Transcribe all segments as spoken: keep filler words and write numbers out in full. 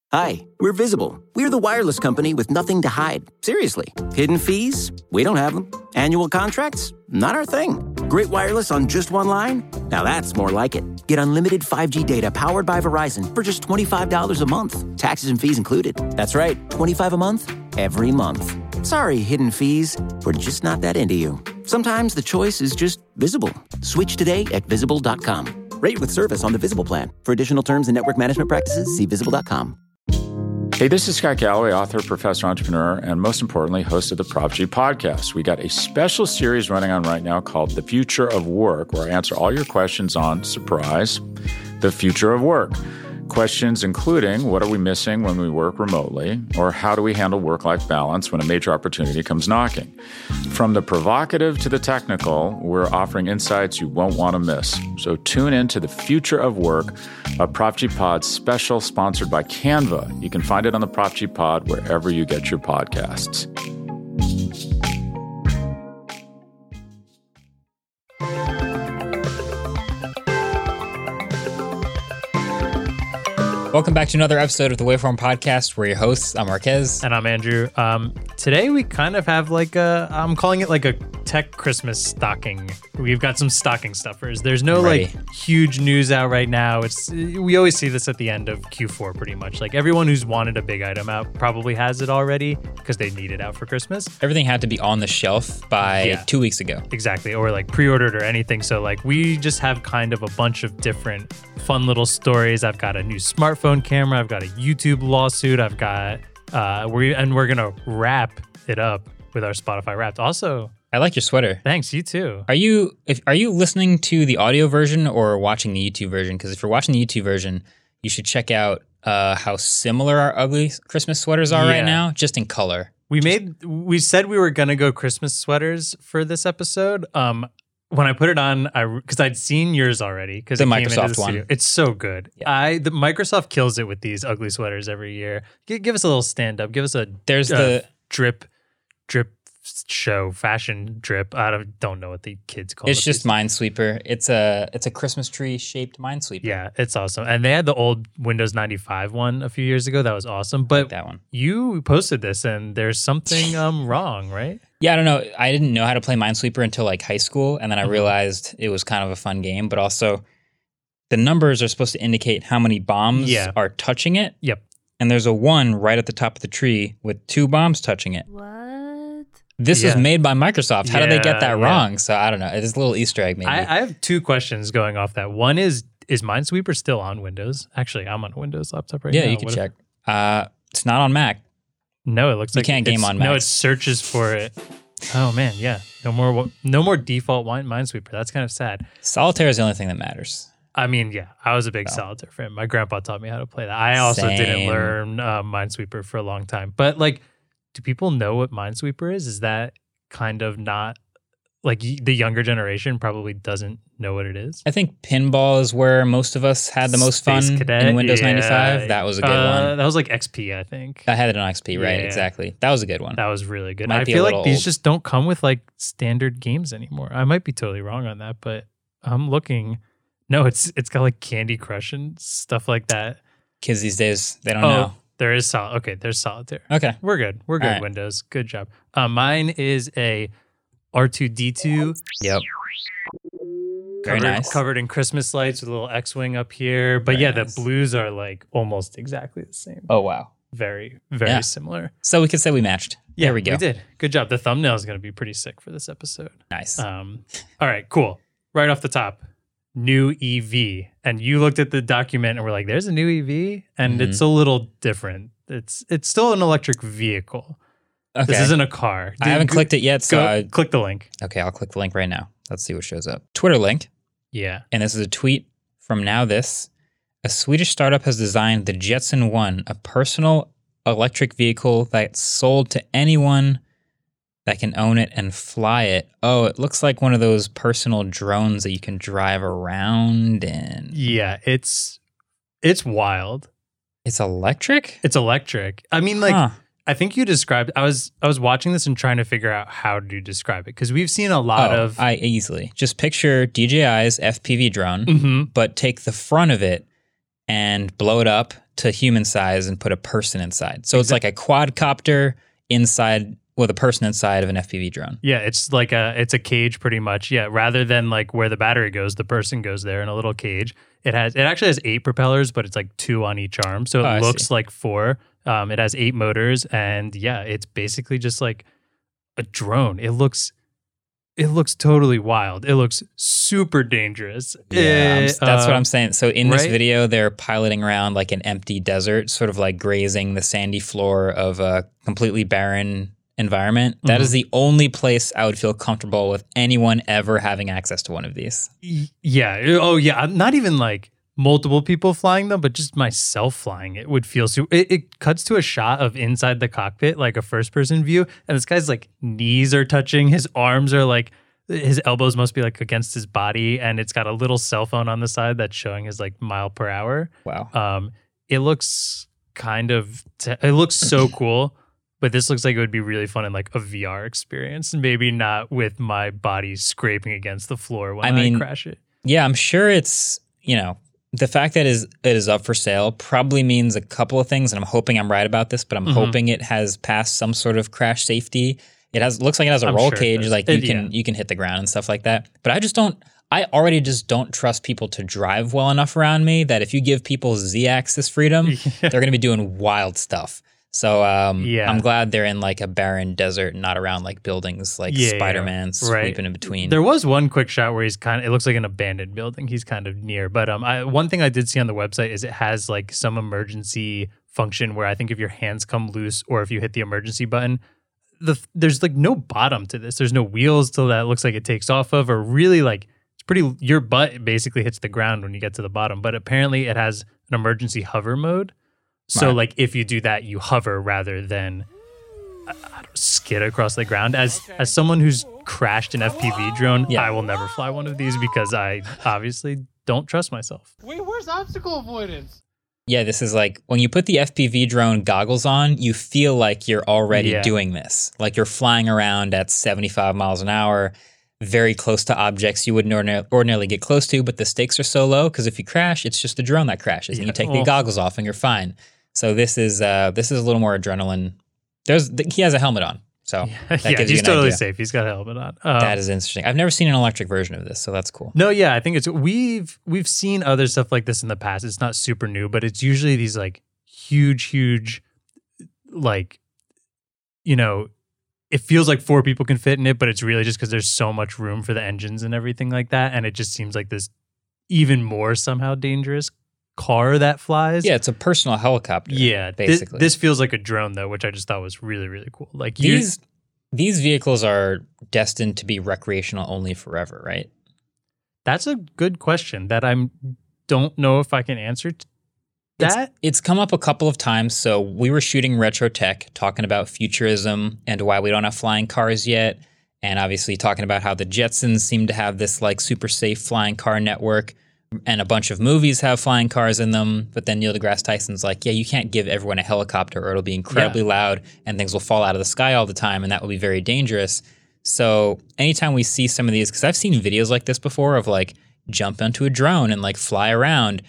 Hi, we're Visible. We're the wireless company with nothing to hide. Seriously. Hidden fees? We don't have them. Annual contracts? Not our thing. Great wireless on just one line? Now that's more like it. Get unlimited five G data powered by Verizon for just twenty-five dollars a month. Taxes and fees included. That's right, twenty-five dollars a month, every month. Sorry, hidden fees. We're just not that into you. Sometimes the choice is just Visible. Switch today at visible dot com. Rate with service on the Visible plan. For additional terms and network management practices, see visible dot com. Hey, this is Scott Galloway, author, professor, entrepreneur, and most importantly, host of the Prop G podcast. We got a special series running on right now called The Future of Work, where I answer all your questions on, surprise, the future of work. Questions including, what are we missing when we work remotely? Or how do we handle work-life balance when a major opportunity comes knocking? From the provocative to the technical, we're offering insights you won't want to miss. So tune in to The Future of Work, a Prop G Pod special sponsored by Canva. You can find it on the Prop G Pod wherever you get your podcasts. Welcome back to another episode of the Waveform Podcast. We're your hosts. I'm Marquez. And I'm Andrew. Um, today we kind of have like a, I'm calling it like a tech Christmas stocking. We've got some stocking stuffers. There's no Ready. like huge news out right now. It's we always see this at the end of Q four pretty much. Like everyone who's wanted a big item out probably has it already because they need it out for Christmas. Everything had to be on the shelf by Yeah. two weeks ago. Exactly. Or like pre-ordered or anything. So like we just have kind of a bunch of different fun little stories. I've got a new smartphone camera. I've got a YouTube lawsuit. I've got, uh, we and we're going to wrap it up with our Spotify Wrapped. Also, I like your sweater. thanks. You too. Are you if are you listening to the audio version or watching the YouTube version? Because if you're watching the YouTube version, you should check out uh, how similar our ugly Christmas sweaters are Yeah. right now, just in color. We made, we said we were going to go Christmas sweaters for this episode. Um, when I put it on, I because I'd seen yours already. Because The it came into Microsoft the one. studio. It's so good. Yeah. I the Microsoft kills it with these ugly sweaters every year. G- give us a little stand up. Give us a There's uh, the drip, drip show, fashion drip. I don't, don't know what the kids call it's it. just these- Minesweeper. It's a it's a Christmas tree shaped Minesweeper. Yeah, it's awesome. And they had the old Windows ninety-five one a few years ago. That was awesome. But that one. you posted this, and there's something um wrong, right? Yeah, I don't know. I didn't know how to play Minesweeper until like high school, and then I Mhm. realized it was kind of a fun game, but also the numbers are supposed to indicate how many bombs Yeah. are touching it. Yep. And there's a one right at the top of the tree with two bombs touching it. What? This was Yeah. made by Microsoft. How did they get Yeah, that yeah. wrong? So I don't know. It's a little Easter egg maybe. I, I have two questions going off that. One is, is Minesweeper still on Windows? Actually, I'm on a Windows laptop right yeah, now. you can What if- check. Uh, it's not on Mac. no, it looks You like can't game it's- on No, Mac. it searches for it. Oh man, yeah. No more, no more default Wine- Minesweeper. That's kind of sad. Solitaire is the only thing that matters. I mean, yeah, I was a big Oh. Solitaire fan. My grandpa taught me how to play that. I also didn't Same. learn uh, Minesweeper for a long time. But like, do people know what Minesweeper is? Is that kind of not like y- the younger generation probably doesn't know what it is? I think pinball is where most of us had the most Space fun Cadet, in Windows yeah. ninety-five. That was a good Uh, one. That was like X P, I think. I had it on X P, right? Yeah. Exactly. That was a good one. That was really good. Might I be a feel like little these old. just don't come with like standard games anymore. I might be totally wrong on that, but I'm looking. No, it's it's got like Candy Crush and stuff like that. Kids these days, they don't oh, know. there is sol. Okay, there's Solitaire. Okay. We're good. We're good. All right. Windows. Good job. Uh, mine is a R two D two. Yep. Very Covered, nice. covered in Christmas lights with a little X-wing up here. But Very yeah, nice. the blues are like almost exactly the same. Oh, wow. Very, very Yeah. similar. So we could say we matched. Yeah, There we go. We did. Good job. The thumbnail is going to be pretty sick for this episode. Nice. Um, all right, cool. Right off the top, new E V. And you looked at the document and we're like, there's a new E V? And Mhm. it's a little different. It's it's still an electric vehicle. okay. This isn't a car. I haven't Go- clicked it yet, so Go, I, click the link. okay, I'll click the link right now. Let's see what shows up. Twitter link, Yeah. and this is a tweet from Now This. A Swedish startup has designed the Jetson One, a personal electric vehicle that's sold to anyone that can own it and fly it. Oh, it looks like one of those personal drones that you can drive around in. Yeah, it's it's wild. It's electric? It's electric. I mean, like, Huh. I think you described. I was I was watching this and trying to figure out how to describe it because we've seen a lot oh, of. I easily. Just picture D J I's F P V drone, Mhm. but take the front of it and blow it up to human size and put a person inside. So it's like a quadcopter inside with a person inside of an F P V drone. Yeah, it's like a it's a cage pretty much. Yeah, rather than like where the battery goes, the person goes there in a little cage. It has it actually has eight propellers, but it's like two on each arm, so it Oh, looks see. like four. Um, it has eight motors, and yeah, it's basically just like a drone. It looks it looks totally wild. It looks super dangerous. Yeah, I'm- Eh, that's what uh, I'm saying. So in this right? video, they're piloting around like an empty desert, sort of like grazing the sandy floor of a completely barren environment. That is the only place I would feel comfortable with anyone ever having access to one of these. Y- Yeah. Oh, yeah. I'm not even like multiple people flying them, but just myself flying it would feel super. It, it cuts to a shot of inside the cockpit, like a first person view. And this guy's like knees are touching. His arms are like, his elbows must be like against his body. And it's got a little cell phone on the side that's showing his like mile per hour. Wow. Um, it looks kind of, t- it looks so cool. But this looks like it would be really fun in like a V R experience, and maybe not with my body scraping against the floor when I, I mean, crash it. Yeah, I'm sure it's, you know, the fact that is it is up for sale probably means a couple of things, and I'm hoping I'm right about this, but I'm Mhm. hoping it has passed some sort of crash safety. It has looks like it has a I'm roll sure it cage, does. like you It- can yeah. you can hit the ground and stuff like that. But I just don't I already just don't trust people to drive well enough around me that if you give people Z-axis freedom, they're going to be doing wild stuff. So um, Yeah. I'm glad they're in like a barren desert, not around like buildings like Yeah, yeah, Spider-Man right. sweeping in between. There was one quick shot where he's kind of, it looks like an abandoned building. He's kind of near. But um, I, one thing I did see on the website is it has like some emergency function where I think if your hands come loose or if you hit the emergency button, the there's like no bottom to this. There's no wheels till that looks like it takes off of, or really like it's pretty, your butt basically hits the ground when you get to the bottom. But apparently it has an emergency hover mode. So Right. like if you do that, you hover rather than I don't know, skid across the ground. As as someone who's crashed an F P V drone, Yeah. I will never fly one of these because I obviously don't trust myself. Wait, where's obstacle avoidance? Yeah, this is like when you put the F P V drone goggles on, you feel like you're already Yeah. doing this. Like you're flying around at seventy-five miles an hour, very close to objects you wouldn't ordinarily, ordinarily get close to, but the stakes are so low because if you crash, it's just the drone that crashes and Yeah, you take well- the goggles off and you're fine. So this is uh, this is a little more adrenaline. There's he has a helmet on, so that yeah, gives you he's an totally idea. safe. He's got a helmet on. Um, That is interesting. I've never seen an electric version of this, so that's cool. No, yeah, I think it's we've we've seen other stuff like this in the past. It's not super new, but it's usually these like huge, huge, like, you know, it feels like four people can fit in it, but it's really just because there's so much room for the engines and everything like that, and it just seems like this even more somehow dangerous car that flies. Yeah, it's a personal helicopter. yeah. thi- basically. this feels like a drone though, which I just thought was really, really cool. Like you, These these vehicles are destined to be recreational only forever, right? that's a good question that I'm don't know if I can answer. T- It's- that It's come up a couple of times. So we were shooting Retro Tech, talking about futurism and why we don't have flying cars yet. And obviously talking about how the Jetsons seem to have this like super safe flying car network. And a bunch of movies have flying cars in them. But then Neil deGrasse Tyson's like, yeah, you can't give everyone a helicopter or it'll be incredibly loud and things will fall out of the sky all the time. And that will be very dangerous. So anytime we see some of these, because I've seen videos like this before of like jump into a drone and like fly around.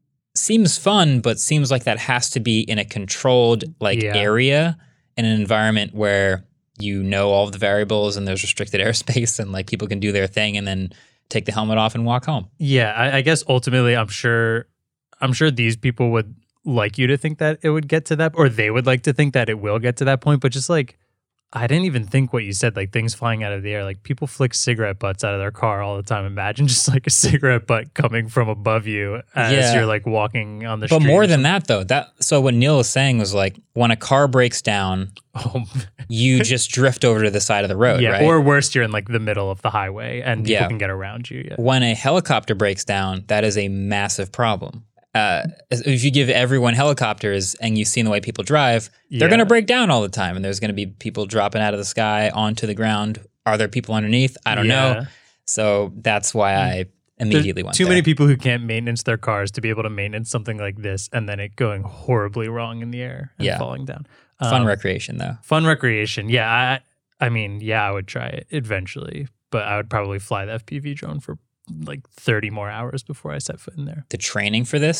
Seems fun, but seems like that has to be in a controlled like Yeah. area in an environment where you know all of the variables and there's restricted airspace and like people can do their thing and then take the helmet off and walk home. Yeah, I, I guess ultimately, I'm sure, I'm sure these people would like you to think that it would get to that, or they would like to think that it will get to that point. But just like, I didn't even think what you said, like things flying out of the air. Like people flick cigarette butts out of their car all the time. Imagine just like a cigarette butt coming from above you as Yeah. you're like walking on the But street. more or than that though, that so what Neil was saying was like when a car breaks down, something. you just drift over to the side of the road, yeah, right? or worse, you're in like the middle of the highway and people Yeah. can get around you. Yeah. When a helicopter breaks down, that is a massive problem. Uh, if you give everyone helicopters and you've seen the way people drive, they're Yeah. going to break down all the time. And there's going to be people dropping out of the sky onto the ground. Are there people underneath? I don't Yeah. know. So that's why I There's immediately went too there. many people who can't maintenance their cars to be able to maintenance something like this and then it going horribly wrong in the air and Yeah. falling down. Fun Um, recreation, though. Fun recreation. Yeah, I I mean, yeah, I would try it eventually, but I would probably fly the F P V drone for like thirty more hours before I set foot in there. The training for this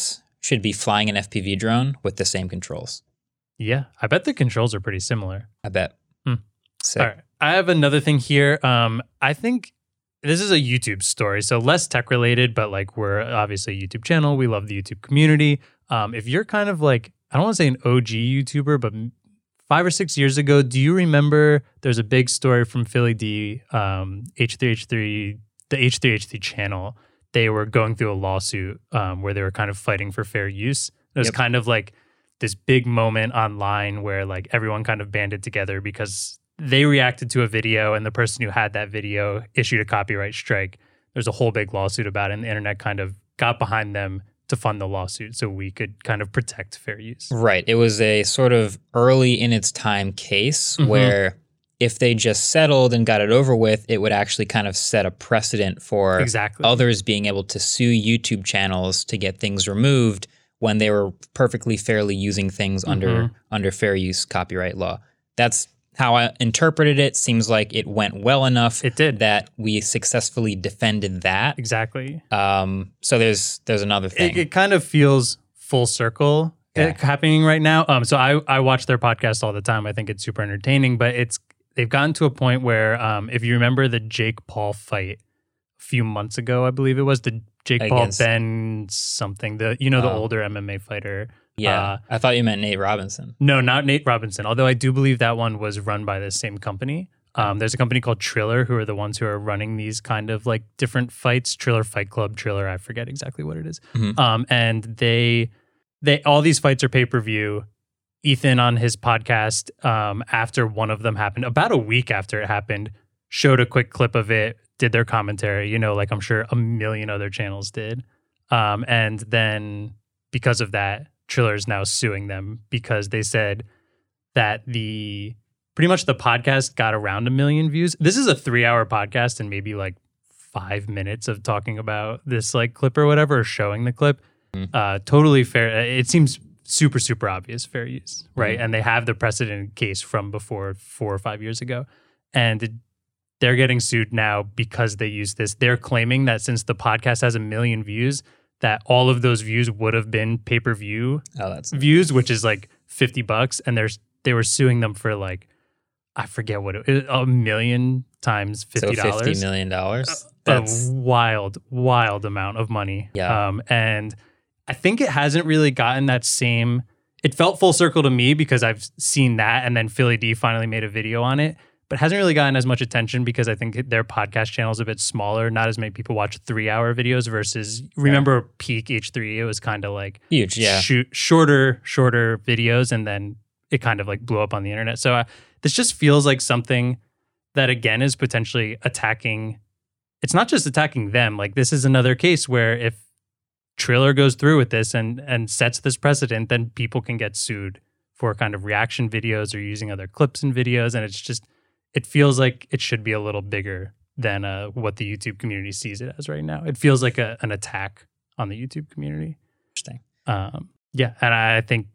should be flying an F P V drone with the same controls. Yeah, I bet the controls are pretty similar. I bet. Hmm. Sick. All right. I have another thing here. Um, I think this is a YouTube story, so less tech related, but like we're obviously a YouTube channel. We love the YouTube community. Um, if you're kind of like, I don't want to say an O G YouTuber, but five or six years ago, do you remember there's a big story from Philly D, um, H three H three, the H three H three channel. They were going through a lawsuit um, where they were kind of fighting for fair use. It was Yep. kind of like this big moment online where like everyone kind of banded together because they reacted to a video and the person who had that video issued a copyright strike. There's a whole big lawsuit about it, and the internet kind of got behind them to fund the lawsuit so we could kind of protect fair use. Right. It was a sort of early in its time case Mhm. where if they just settled and got it over with, it would actually kind of set a precedent for Exactly. others being able to sue YouTube channels to get things removed when they were perfectly fairly using things under Mhm. under fair use copyright law. That's how I interpreted it. Seems like it went well enough It did. that we successfully defended that. Exactly. Um, so there's there's another thing. It, it kind of feels full circle Yeah. uh, happening right now. Um, so I, I watch their podcast all the time. I think it's super entertaining, but it's they've gotten to a point where um, if you remember the Jake Paul fight a few months ago, I believe it was the Jake Against- Paul Ben something, the you know the Oh. older M M A fighter. yeah, Uh, I thought you meant Nate Robinson. No, not Nate Robinson. Although I do believe that one was run by the same company. Um, there's a company called Triller who are the ones who are running these kind of like different fights. Triller Fight Club, Triller. I forget exactly what it is. Mhm. Um, and they, they all these fights are pay per view. Ethan on his podcast um, after one of them happened, about a week after it happened, showed a quick clip of it, did their commentary. You know, like I'm sure a million other channels did. Um, and then because of that, Triller is now suing them because they said that the pretty much the podcast got around a million views. This is a three hour podcast and maybe like five minutes of talking about this like clip or whatever, or showing the clip. Mm. Uh, totally fair. It seems super, super obvious fair use, right? Mm. And they have the precedent case from before four or five years ago. And it, they're getting sued now because they use this. They're claiming that since the podcast has a million views, that all of those views would have been pay-per-view Oh, that's views, which is like fifty bucks. And there's they were suing them for like, I forget what it was, a million times fifty dollars. so fifty million dollars. A That's wild, wild amount of money. Yeah. Um, and I think it hasn't really gotten that same, it felt full circle to me because I've seen that. And then Philly D finally made a video on it, but hasn't really gotten as much attention because I think their podcast channel is a bit smaller. Not as many people watch three hour videos versus, remember peak H three, it was kind of like huge. Yeah. shoot, shorter, shorter videos. And then it kind of like blew up on the internet. So uh, this just feels like something that again is potentially attacking. It's not just attacking them. Like this is another case where if Triller goes through with this and and sets this precedent, then people can get sued for kind of reaction videos or using other clips and videos. And it's just, it feels like it should be a little bigger than uh, what the YouTube community sees it as right now. It feels like a, an attack on the YouTube community. Interesting. Um, yeah. And I think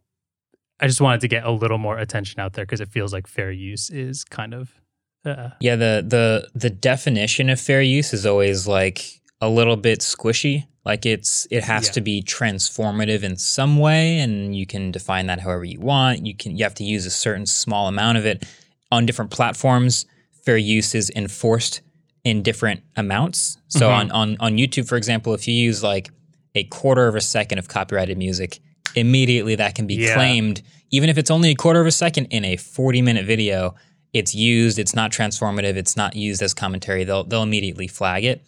I just wanted to get a little more attention out there because it feels like fair use is kind of uh, Yeah, the the the definition of fair use is always like a little bit squishy. Like it's it has Yeah. to be transformative in some way, and you can define that however you want. You can you have to use a certain small amount of it on different platforms. Fair use is enforced in different amounts. So Mhm. on, on on YouTube, for example, if you use like a quarter of a second of copyrighted music, immediately that can be Yeah. claimed, even if it's only a quarter of a second in a forty minute video. It's used, it's not transformative, it's not used as commentary. They'll they'll immediately flag it.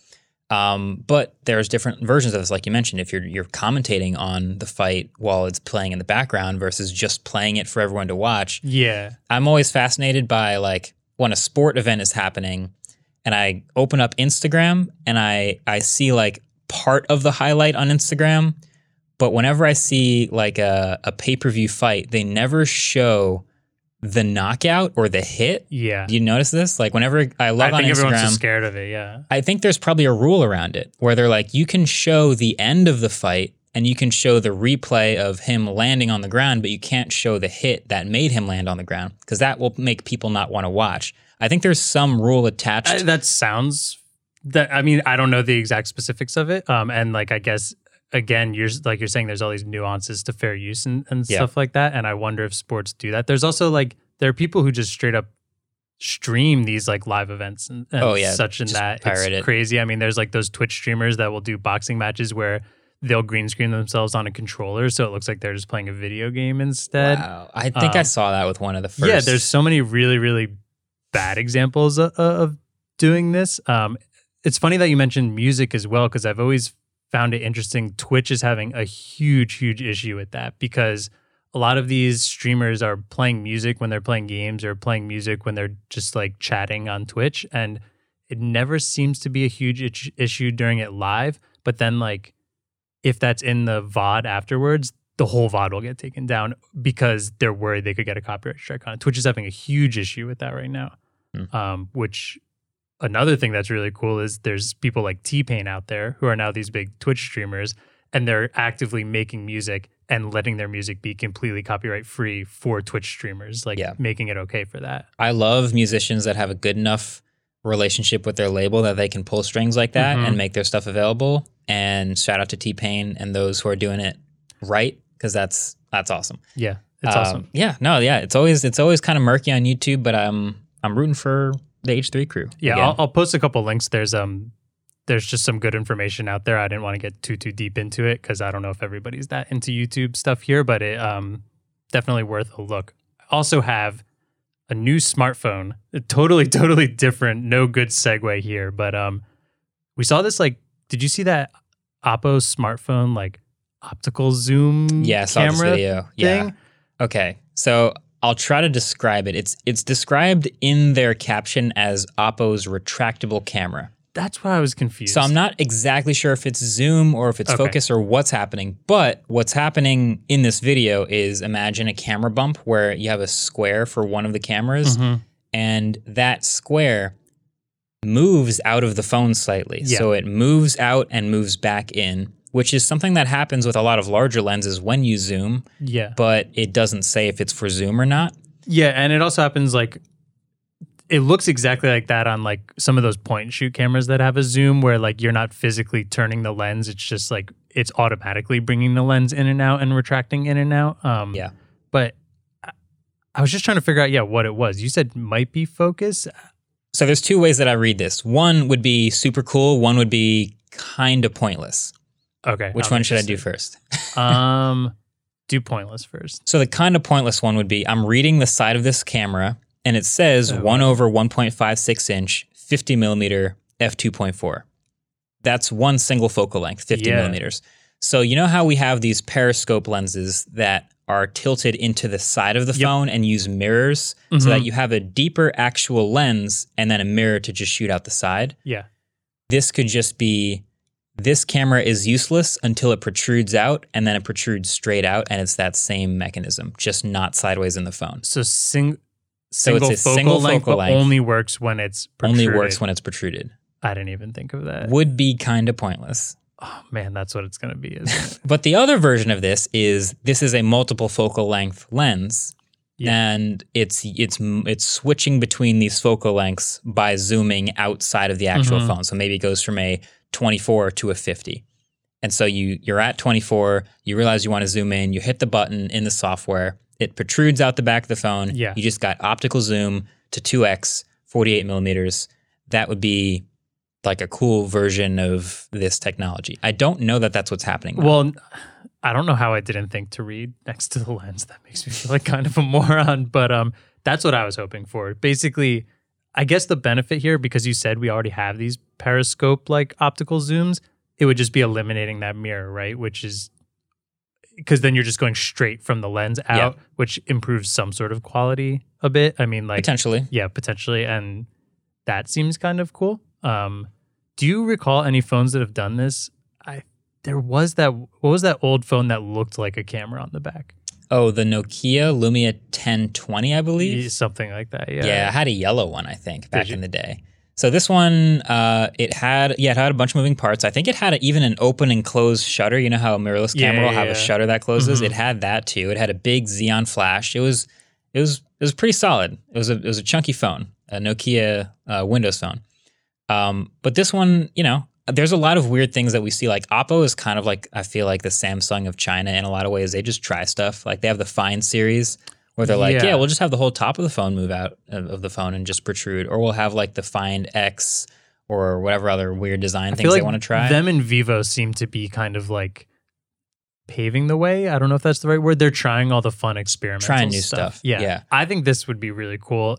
Um, but there's different versions of this, like you mentioned. If you're you're commentating on the fight while it's playing in the background versus just playing it for everyone to watch, yeah. I'm always fascinated by like when a sport event is happening and I open up Instagram and I I see like part of the highlight on Instagram, but whenever I see like a, a pay-per-view fight, they never show the knockout or the hit. Yeah. Do you notice this? Like whenever I log I on think everyone's Instagram, just scared of it. Yeah. I think there's probably a rule around it where they're like, you can show the end of the fight and you can show the replay of him landing on the ground, but you can't show the hit that made him land on the ground because that will make people not want to watch. I think there's some rule attached. I, that sounds that I mean I don't know the exact specifics of it. Um, and like I guess again, you're like you're saying, there's all these nuances to fair use and, and Yeah. stuff like that. And I wonder if sports do that. There's also like there are people who just straight up stream these like live events and, and Oh, yeah, such and just that. pirate It's it. crazy. I mean, there's like those Twitch streamers that will do boxing matches where they'll green screen themselves on a controller, so it looks like they're just playing a video game instead. Wow. I think I Um, saw that with one of the first. Yeah, there's so many really, really bad examples of, of doing this. Um, it's funny that you mentioned music as well, because I've always found it interesting. Twitch is having a huge, huge issue with that because a lot of these streamers are playing music when they're playing games or playing music when they're just like chatting on Twitch. And it never seems to be a huge itch- issue during it live. But then like, if that's in the V O D afterwards, the whole V O D will get taken down because they're worried they could get a copyright strike on it. Twitch is having a huge issue with that right now. Hmm. Um, which another thing that's really cool is there's people like T-Pain out there who are now these big Twitch streamers, and they're actively making music and letting their music be completely copyright free for Twitch streamers, like Yeah. making it okay for that. I love musicians that have a good enough relationship with their label that they can pull strings like that Mhm. and make their stuff available. And shout out to T-Pain and those who are doing it right, because that's that's awesome. Yeah, it's Um, awesome. Yeah, no, yeah, it's always it's always kind of murky on YouTube, but I'm I'm rooting for the H three crew. Yeah, again. I'll, I'll post a couple links. There's um, there's just some good information out there. I didn't want to get too too deep into it because I don't know if everybody's that into YouTube stuff here, but it um, definitely worth a look. I also have a new smartphone, a totally totally different. No good segue here, but um, we saw this like. Did you see that Oppo smartphone like optical zoom yeah, I saw this camera video. Yeah. thing? Okay, so I'll try to describe it. It's it's described in their caption as Oppo's retractable camera. That's why I was confused. So I'm not exactly sure if it's zoom or if it's Okay. focus or what's happening. But what's happening in this video is imagine a camera bump where you have a square for one of the cameras, Mhm. and that square moves out of the phone slightly. Yeah. So it moves out and moves back in, which is something that happens with a lot of larger lenses when you zoom, Yeah. but it doesn't say if it's for zoom or not. Yeah, and it also happens like it looks exactly like that on like some of those point and shoot cameras that have a zoom where like you're not physically turning the lens, it's just like it's automatically bringing the lens in and out and retracting in and out. Um Yeah. But I, I was just trying to figure out yeah, what it was. You said might be focus. So there's two ways that I read this. One would be super cool, one would be kind of pointless. Okay. Which I'm one should I do interested. first? um do pointless first. So the kind of pointless one would be I'm reading the side of this camera and it says Oh, one wow. over one point five six inch, fifty millimeter, f two point four. That's one single focal length, fifty Yeah. millimeters. So you know how we have these periscope lenses that are tilted into the side of the Yep. phone and use mirrors so Mhm. that you have a deeper actual lens and then a mirror to just shoot out the side? Yeah. This could just be this camera is useless until it protrudes out and then it protrudes straight out and it's that same mechanism, just not sideways in the phone. So sing So single it's a focal single length, focal but length. only works when it's Only protruded. works when it's protruded. I didn't even think of that. Would be kind of pointless. Oh man, that's what it's gonna be, isn't it? But the other version of this is this is a multiple focal length lens. Yeah. And it's it's it's switching between these focal lengths by zooming outside of the actual Mhm. phone. So maybe it goes from a twenty-four to a fifty. And so you you're at twenty-four, you realize you want to zoom in, you hit the button in the software, it protrudes out the back of the phone. Yeah. You just got optical zoom to two X, forty-eight millimeters. That would be like a cool version of this technology. I don't know that that's what's happening now. Well, I don't know how I didn't think to read next to the lens. That makes me feel like kind of a moron, but um, that's what I was hoping for. Basically, I guess the benefit here, because you said we already have these periscope like optical zooms, it would just be eliminating that mirror, right? Which is because then you're just going straight from the lens out, which improves some sort of quality a bit. I mean, like Potentially. yeah, potentially, and that seems kind of cool. Um, do you recall any phones that have done this? I there was that. What was that old phone that looked like a camera on the back? Oh, the Nokia Lumia ten twenty, I believe. Yeah, something like that. Yeah. Yeah, I had a yellow one, I think, back you? in the day. So this one, uh, it had, yeah, it had a bunch of moving parts. I think it had a, even an open and closed shutter. You know how a mirrorless Yeah, camera will yeah, have yeah. a shutter that closes? Mhm. It had that too. It had a big Xeon flash. It was, it was, it was pretty solid. It was a, it was a chunky phone, a Nokia uh, Windows phone. Um, but this one, you know, there's a lot of weird things that we see. Like Oppo is kind of like, I feel like the Samsung of China in a lot of ways. They just try stuff. Like they have the Find series where they're like, Yeah. yeah, we'll just have the whole top of the phone move out of, of the phone and just protrude. Or we'll have like the Find X or whatever other weird design I things feel like they want to try. Them and Vivo seem to be kind of like paving the way. I don't know if that's the right word. They're trying all the fun experimental Trying new stuff. stuff. Yeah. Yeah. I think this would be really cool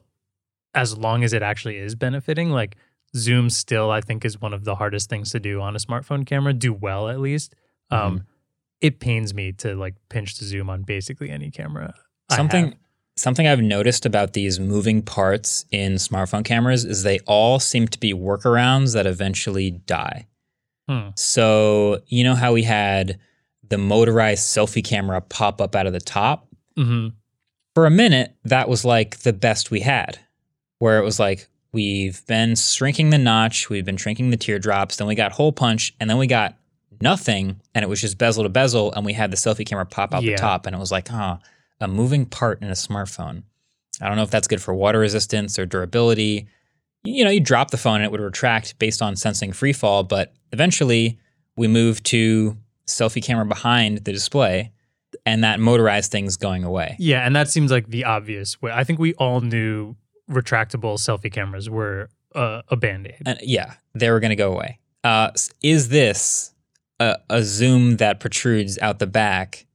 as long as it actually is benefiting. Like zoom still, I think, is one of the hardest things to do on a smartphone camera. Do well, at least. Mm-hmm. Um, it pains me to like pinch to zoom on basically any camera. I Something have. something I've noticed about these moving parts in smartphone cameras is they all seem to be workarounds that eventually die. Hmm. So, you know how we had the motorized selfie camera pop up out of the top? Mm-hmm. For a minute, that was like the best we had, where it was like, we've been shrinking the notch, we've been shrinking the teardrops, then we got hole punch, and then we got nothing, and it was just bezel to bezel, and we had the selfie camera pop out Yeah. the top, and it was like, huh, a moving part in a smartphone. I don't know if that's good for water resistance or durability. You know, you drop the phone and it would retract based on sensing free fall, but eventually we moved to selfie camera behind the display, and that motorized thing's going away. Yeah, and that seems like the obvious way. I think we all knew retractable selfie cameras were uh, a Band-Aid. And yeah, they were going to go away. Uh, is this a, a zoom that protrudes out the back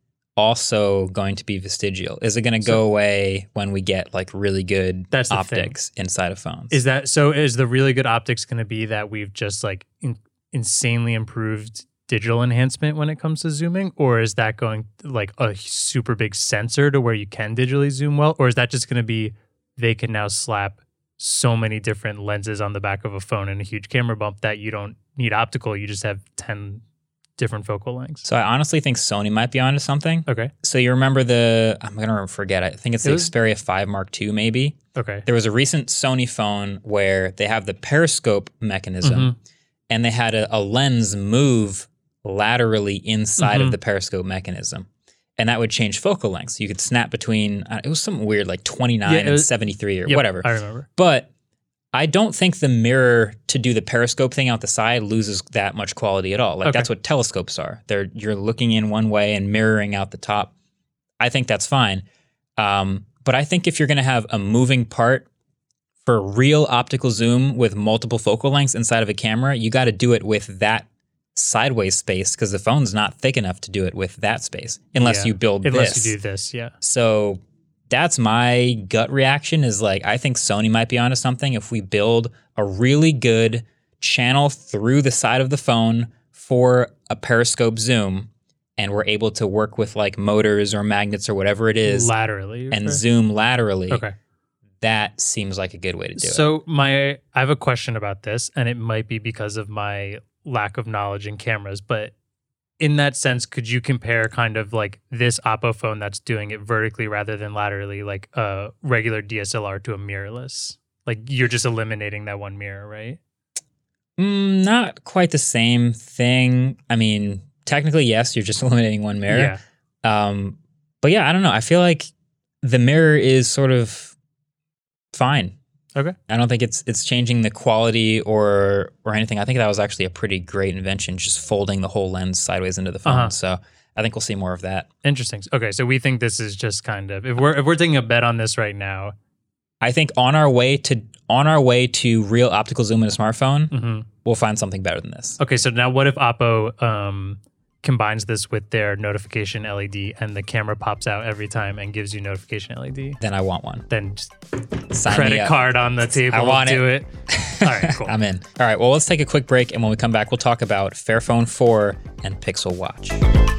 also going to be vestigial? Is it going to So- go away when we get like really good That's the optics inside of phones? Is that so? Is the really good optics going to be that we've just like in, insanely improved digital enhancement when it comes to zooming, or is that going like a super big sensor to where you can digitally zoom well, or is that just going to be they can now slap so many different lenses on the back of a phone and a huge camera bump that you don't need optical, you just have ten different focal lengths? So I honestly think Sony might be onto something. Okay. So you remember the, I'm going to forget, I think it's It the was- Xperia five Mark two maybe. Okay. There was a recent Sony phone where they have the periscope mechanism Mhm. and they had a, a lens move laterally inside Mhm. of the periscope mechanism. And that would change focal lengths. You could snap between, uh, it was something weird like twenty-nine Yeah, it and was- seventy-three or Yep, whatever. I remember. But I don't think the mirror to do the periscope thing out the side loses that much quality at all. Like Okay. that's what telescopes are. They're you're looking in one way and mirroring out the top. I think that's fine. Um, but I think if you're going to have a moving part for real optical zoom with multiple focal lengths inside of a camera, you got to do it with that sideways space because the phone's not thick enough to do it with that space unless Yeah. you build Unless this. you do this, yeah. So that's my gut reaction is like, I think Sony might be onto something if we build a really good channel through the side of the phone for a periscope zoom, and we're able to work with like motors or magnets or whatever it is Laterally. and right? zoom laterally. Okay. That seems like a good way to do it. So my I have a question about this, and it might be because of my lack of knowledge in cameras, but in that sense, could you compare kind of like this Oppo phone that's doing it vertically rather than laterally, like a regular D S L R to a mirrorless? Like you're just eliminating that one mirror, right? Mm, not quite the same thing. I mean, technically, yes, you're just eliminating one mirror. Yeah. Um, but yeah, I don't know. I feel like the mirror is sort of fine. Okay. I don't think it's it's changing the quality or or anything. I think that was actually a pretty great invention, just folding the whole lens sideways into the phone. Uh-huh. So I think we'll see more of that. Interesting. Okay, so we think this is just kind of if we're if we're taking a bet on this right now. I think on our way to on our way to real optical zoom in a smartphone, Mhm. we'll find something better than this. Okay, so now what if Oppo um, combines this with their notification L E D and the camera pops out every time and gives you notification L E D? Then I want one. Then just Sign me credit up. card on the table. I want do it. it. All right, cool. I'm in. All right, well, let's take a quick break, and when we come back, we'll talk about Fairphone four and Pixel Watch.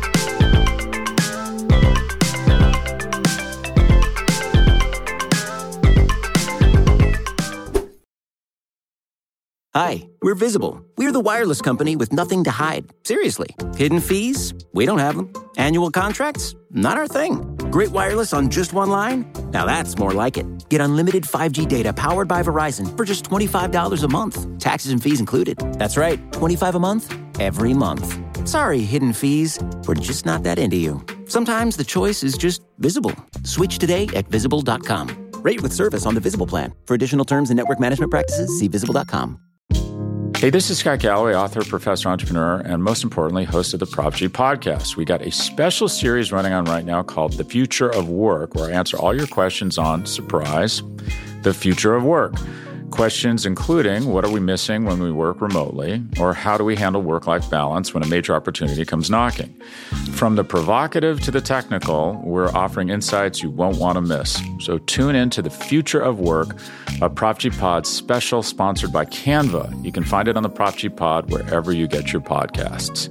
Hi, we're Visible. We're the wireless company with nothing to hide. Seriously. Hidden fees? We don't have them. Annual contracts? Not our thing. Great wireless on just one line? Now that's more like it. Get unlimited five G data powered by Verizon for just twenty-five dollars a month. Taxes and fees included. That's right, twenty-five dollars a month, every month. Sorry, hidden fees. We're just not that into you. Sometimes the choice is just Visible. Switch today at visible dot com. Rate with service on the Visible plan. For additional terms and network management practices, see visible dot com. Hey, this is Scott Galloway, author, professor, entrepreneur, and most importantly, host of the Prop G podcast. We got a special series running on right now called The Future of Work, where I answer all your questions on, surprise, the future of work. Questions including, what are we missing when we work remotely? Or how do we handle work-life balance when a major opportunity comes knocking? From the provocative to the technical, we're offering insights you won't want to miss. So tune in to The Future of Work, a Prop G Pod special sponsored by Canva. You can find it on the Prop G Pod wherever you get your podcasts.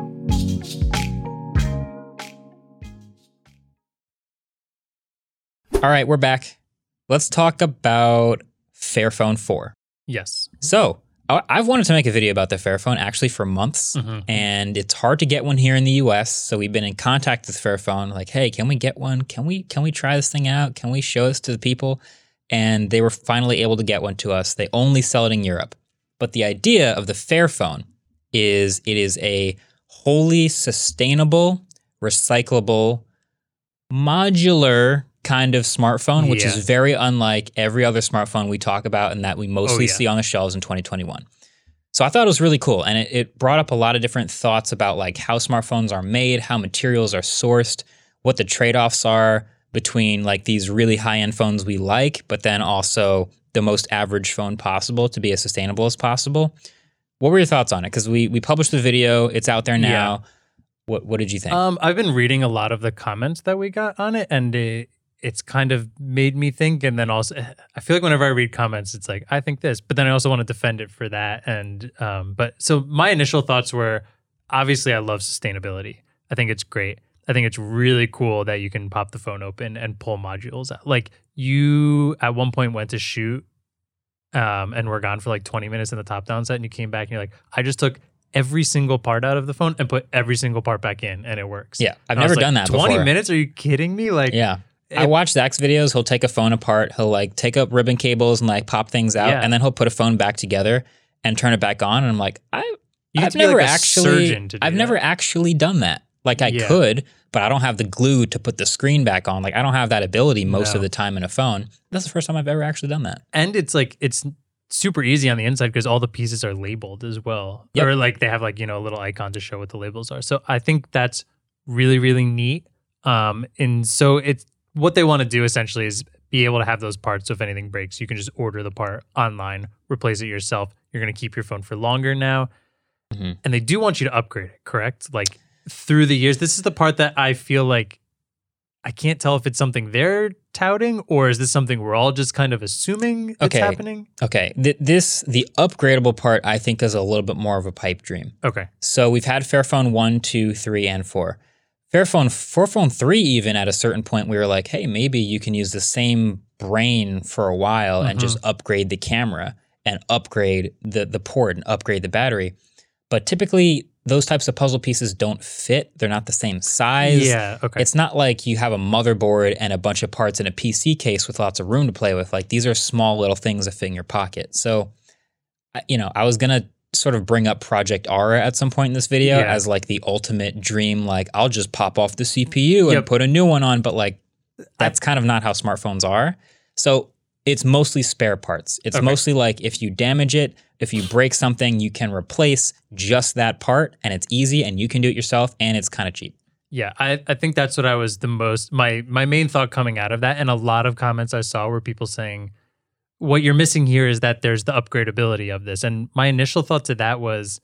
All right, we're back. Let's talk about Fairphone four. Yes. So I- I've wanted to make a video about the Fairphone actually for months, Mm-hmm. and it's hard to get one here in the U S. So we've been in contact with Fairphone, like, hey, can we get one? Can we can we try this thing out? Can we show this to the people? And they were finally able to get one to us. They only sell it in Europe. But the idea of the Fairphone is it is a wholly sustainable, recyclable, modular kind of smartphone, which Yeah. is very unlike every other smartphone we talk about and that we mostly Oh, yeah. see on the shelves in twenty twenty-one. So I thought it was really cool. And it, it brought up a lot of different thoughts about like how smartphones are made, how materials are sourced, what the trade-offs are between like these really high-end phones we like, but then also the most average phone possible to be as sustainable as possible. What were your thoughts on it? Because we we published the video, it's out there now. Yeah. What what did you think? Um, I've been reading a lot of the comments that we got on it, and it, it's kind of made me think. And then also, I feel like whenever I read comments, it's like I think this, but then I also want to defend it for that. And um, but so my initial thoughts were, obviously, I love sustainability. I think it's great. I think it's really cool that you can pop the phone open and pull modules out. Like you at one point went to shoot, um, and were gone for like twenty minutes in the top-down set, and you came back and you're like, I just took every single part out of the phone and put every single part back in, and it works. Yeah, I've And I was never like, done that twenty before. minutes? Are you kidding me? Like, Yeah. I it- watch Zach's videos. He'll take a phone apart. He'll like take up ribbon cables and like pop things out, Yeah. and then he'll put a phone back together and turn it back on. And I'm like, I, You have I've to be never like a actually, surgeon to do I've that. never actually done that. Like I Yeah. could, but I don't have the glue to put the screen back on. Like I don't have that ability most No. of the time in a phone. That's the first time I've ever actually done that. and it's like it's super easy on the inside because all the pieces are labeled as well. Yep. Or like they have like, you know, a little icon to show what the labels are. So I think that's really, really neat. Um, and so it's what they want to do essentially is be able to have those parts. So if anything breaks, you can just order the part online, replace it yourself. You're going to keep your phone for longer now. Mhm. And they do want you to upgrade it, correct? Like through the years, this is the part that I feel like I can't tell if it's something they're touting or is this something we're all just kind of assuming it's Okay. happening? Okay, Th- this the upgradable part I think is a little bit more of a pipe dream. Okay. So we've had Fairphone one, two, three, and four. Fairphone, Fairphone three, even at a certain point, we were like, hey, maybe you can use the same brain for a while and just upgrade the camera and upgrade the the port and upgrade the battery. But typically, those types of puzzle pieces don't fit. They're not the same size. Yeah, okay. It's not like you have a motherboard and a bunch of parts in a P C case with lots of room to play with. Like these are small little things that fit in your pocket. So, I- you know, I was going to sort of bring up Project Aura at some point in this video Yeah. as like the ultimate dream. Like I'll just pop off the C P U and Yep. put a new one on. But like that's kind of not how smartphones are. So it's mostly spare parts. It's Okay. mostly like if you damage it, if you break something, you can replace just that part and it's easy and you can do it yourself and it's kind of cheap. Yeah, I, I think that's what I was the most, my my main thought coming out of that. And a lot of comments I saw were people saying, what you're missing here is that there's the upgradability of this. And my initial thought to that was,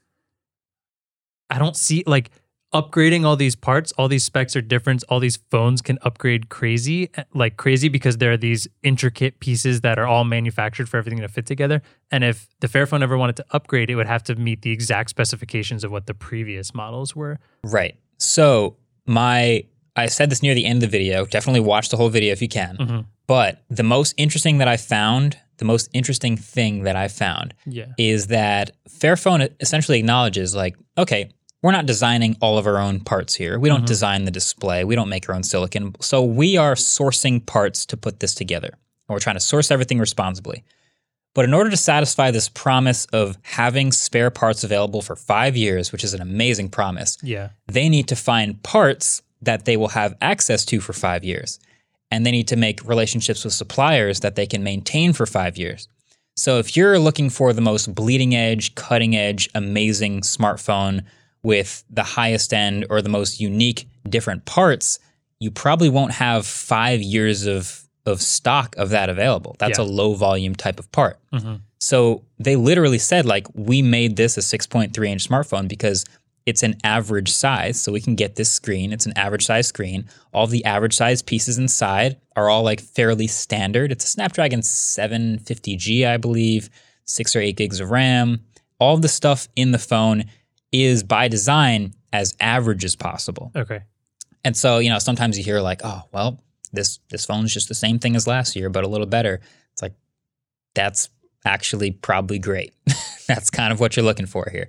I don't see, like, upgrading all these parts, all these specs are different. All these phones can upgrade crazy, like crazy, because there are these intricate pieces that are all manufactured for everything to fit together. And if the Fairphone ever wanted to upgrade, it would have to meet the exact specifications of what the previous models were. Right. So my, I said this near the end of the video. Definitely watch the whole video if you can. Mm-hmm. But the most interesting that I found, the most interesting thing that I found Yeah. is that Fairphone essentially acknowledges like, okay, we're not designing all of our own parts here. We don't Mm-hmm. design the display. We don't make our own silicon. So we are sourcing parts to put this together. And we're trying to source everything responsibly. But in order to satisfy this promise of having spare parts available for five years, which is an amazing promise, Yeah. they need to find parts that they will have access to for five years. And they need to make relationships with suppliers that they can maintain for five years. So if you're looking for the most bleeding edge, cutting edge, amazing smartphone with the highest end or the most unique different parts, you probably won't have five years of, of stock of that available. That's Yeah. a low volume type of part. Mm-hmm. So they literally said, like, we made this a six point three inch smartphone because it's an average size. So we can get this screen. It's an average size screen. All the average size pieces inside are all like fairly standard. It's a Snapdragon seven fifty G, I believe, six or eight gigs of RAM. All the stuff in the phone is by design as average as possible. Okay. And so, you know, sometimes you hear like, oh, well, this this phone is just the same thing as last year, but a little better. It's like, that's actually probably great. That's kind of what you're looking for here.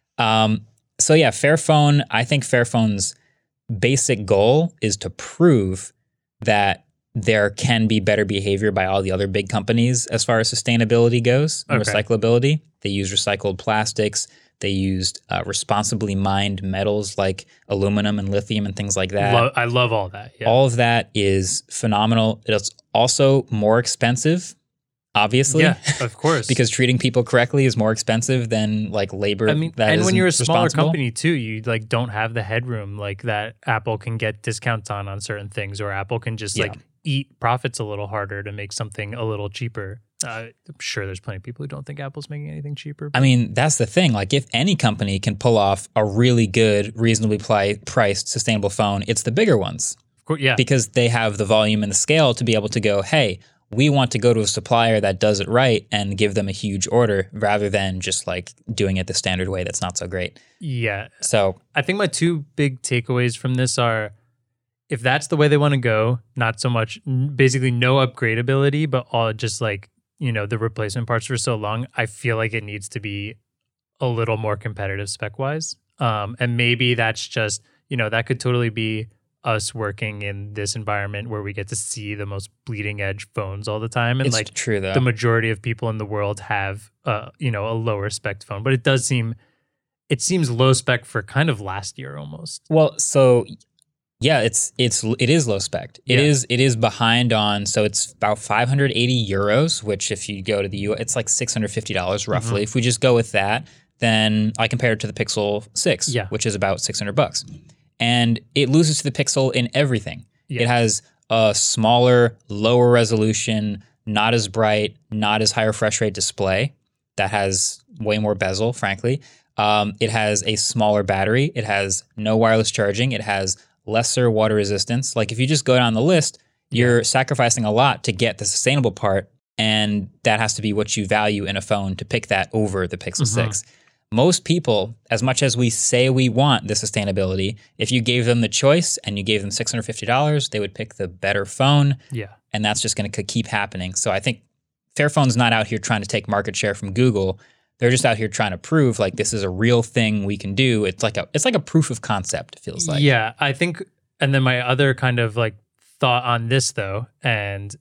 Um, so yeah, Fairphone, I think Fairphone's basic goal is to prove that there can be better behavior by all the other big companies as far as sustainability goes and Okay. recyclability. They use recycled plastics. They used uh, responsibly mined metals like aluminum and lithium and things like that. Lo- I love all that. Yeah. All of that is phenomenal. It's also more expensive, obviously. Yeah, of course. Because treating people correctly is more expensive than like labor. I mean, that and when isn't you're a smaller responsible. company too, you like don't have the headroom like that Apple can get discounts on on certain things, or Apple can just Yeah. like eat profits a little harder to make something a little cheaper. Uh, I'm sure there's plenty of people who don't think Apple's making anything cheaper. I mean, that's the thing. Like, if any company can pull off a really good, reasonably pli- priced, sustainable phone, it's the bigger ones Of course, yeah. because they have the volume and the scale to be able to go, hey, we want to go to a supplier that does it right and give them a huge order rather than just like doing it the standard way that's not so great. yeah. So, I think my two big takeaways from this are if that's the way they want to go, not so much basically no upgradability, but all just like, you know, the replacement parts for so long, I feel like it needs to be a little more competitive spec wise. Um, and maybe that's just, you know, that could totally be us working in this environment where we get to see the most bleeding edge phones all the time. And it's like true though. the majority of people in the world have, uh, you know, a lower spec phone, but it does seem, it seems low spec for kind of last year almost. Well, so yeah, it's it's it is low spec. It Yeah. is it is behind on, so it's about five hundred eighty euros, which if you go to the U S, it's like six hundred fifty dollars roughly. Mm-hmm. If we just go with that, then I compare it to the Pixel six, Yeah. which is about six hundred bucks. And it loses to the Pixel in everything. Yeah. It has a smaller, lower resolution, not as bright, not as high refresh rate display that has way more bezel, frankly. Um, it has a smaller battery. It has no wireless charging. It has lesser water resistance. Like if you just go down the list, you're sacrificing a lot to get the sustainable part, and that has to be what you value in a phone to pick that over the Pixel six. Most people, as much as we say we want the sustainability, if you gave them the choice and you gave them six hundred fifty dollars, they would pick the better phone, Yeah. and that's just going to keep happening. So I think Fairphone's not out here trying to take market share from Google. They're just out here trying to prove like this is a real thing we can do. It's like a it's like a proof of concept, it feels like. Yeah, I think, and then my other kind of like thought on this though, and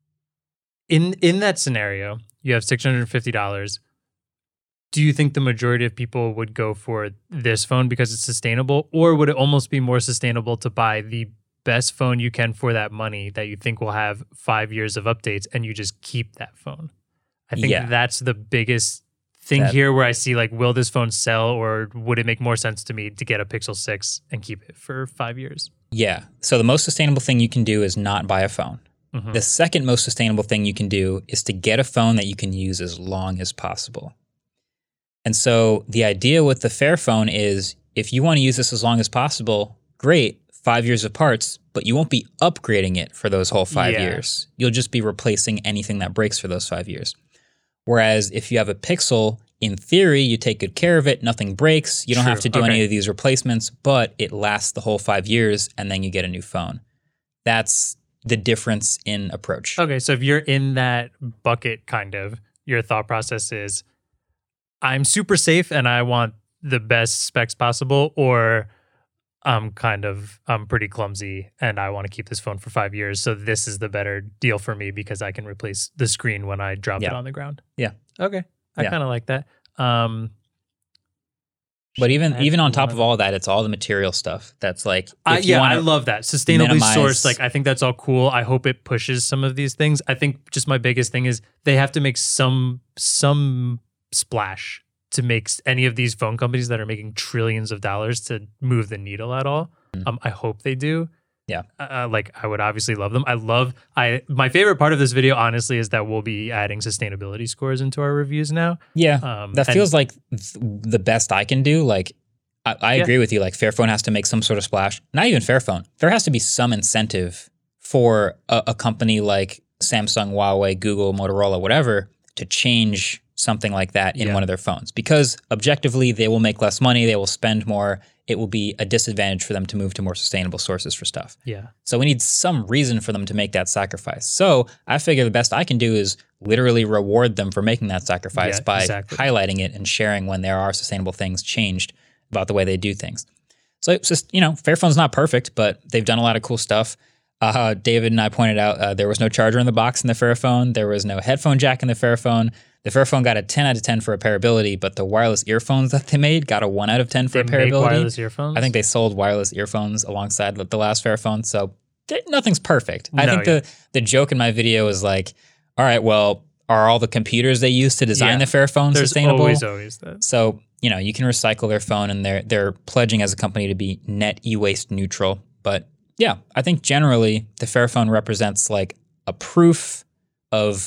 in in that scenario, you have six hundred fifty dollars. Do you think the majority of people would go for this phone because it's sustainable, or would it almost be more sustainable to buy the best phone you can for that money that you think will have five years of updates and you just keep that phone? I think Yeah. that's the biggest thing That- here where I see like, will this phone sell, or would it make more sense to me to get a Pixel six and keep it for five years? Yeah. So the most sustainable thing you can do is not buy a phone. Mhm. The second most sustainable thing you can do is to get a phone that you can use as long as possible. And so the idea with the Fairphone is if you want to use this as long as possible, great, five years of parts, but you won't be upgrading it for those whole five Yeah. years. You'll just be replacing anything that breaks for those five years. Whereas if you have a Pixel, in theory, you take good care of it, nothing breaks, you don't True. have to do Okay. any of these replacements, but it lasts the whole five years and then you get a new phone. That's the difference in approach. Okay, so if you're in that bucket, kind of, your thought process is, I'm super safe and I want the best specs possible, or I'm kind of, I'm pretty clumsy and I want to keep this phone for five years. So this is the better deal for me because I can replace the screen when I drop it Yeah. on the ground. Yeah. Okay. I Yeah. kind of like that. Um, But even That's even on top one. of all that, it's all the material stuff. That's like, if Uh, you yeah, wanna I love that. Sustainably minimize- sourced. Like, I think that's all cool. I hope it pushes some of these things. I think just my biggest thing is they have to make some some splash to make s- any of these phone companies that are making trillions of dollars to move the needle at all. Um, I hope they do. Yeah. Uh, like, I would obviously love them. I love, I, my favorite part of this video, honestly, is that we'll be adding sustainability scores into our reviews now. Yeah, Um, that and- feels like th- the best I can do. Like, I, I Yeah. agree with you. Like, Fairphone has to make some sort of splash. Not even Fairphone. There has to be some incentive for a, a company like Samsung, Huawei, Google, Motorola, whatever, to change something like that in Yeah. one of their phones. Because objectively, they will make less money. They will spend more. It will be a disadvantage for them to move to more sustainable sources for stuff. Yeah. So we need some reason for them to make that sacrifice. So I figure the best I can do is literally reward them for making that sacrifice Yeah, by exactly. highlighting it and sharing when there are sustainable things changed about the way they do things. So it's just, you know, Fairphone's not perfect, but they've done a lot of cool stuff. Uh, David and I pointed out uh, there was no charger in the box in the Fairphone. There was no headphone jack in the Fairphone. The Fairphone got a ten out of ten for repairability, but the wireless earphones that they made got a one out of ten for They make repairability. wireless earphones. I think they sold wireless earphones alongside the the last Fairphone, so th- nothing's perfect. I No, think yeah. the the joke in my video is like, all right, well, are all the computers they use to design Yeah. the Fairphone There's sustainable? always, always that. So, you know, you can recycle their phone, and they're they're pledging as a company to be net e-waste neutral. But yeah, I think generally the Fairphone represents like a proof of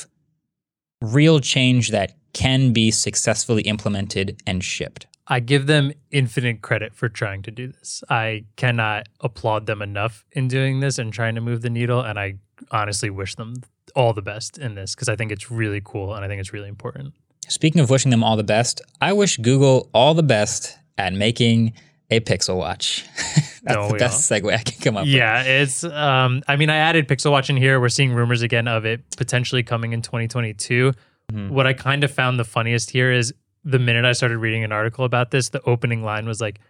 real change that can be successfully implemented and shipped. I give them infinite credit for trying to do this. I cannot applaud them enough in doing this and trying to move the needle. And I honestly wish them all the best in this because I think it's really cool and I think it's really important. Speaking of wishing them all the best, I wish Google all the best at making a Pixel Watch. That's Don't the we best segue I can come up with. Yeah, it's, um, I mean, I added Pixel Watch in here. We're seeing rumors again of it potentially coming in twenty twenty-two. Mhm. What I kind of found the funniest here is the minute I started reading an article about this, the opening line was like,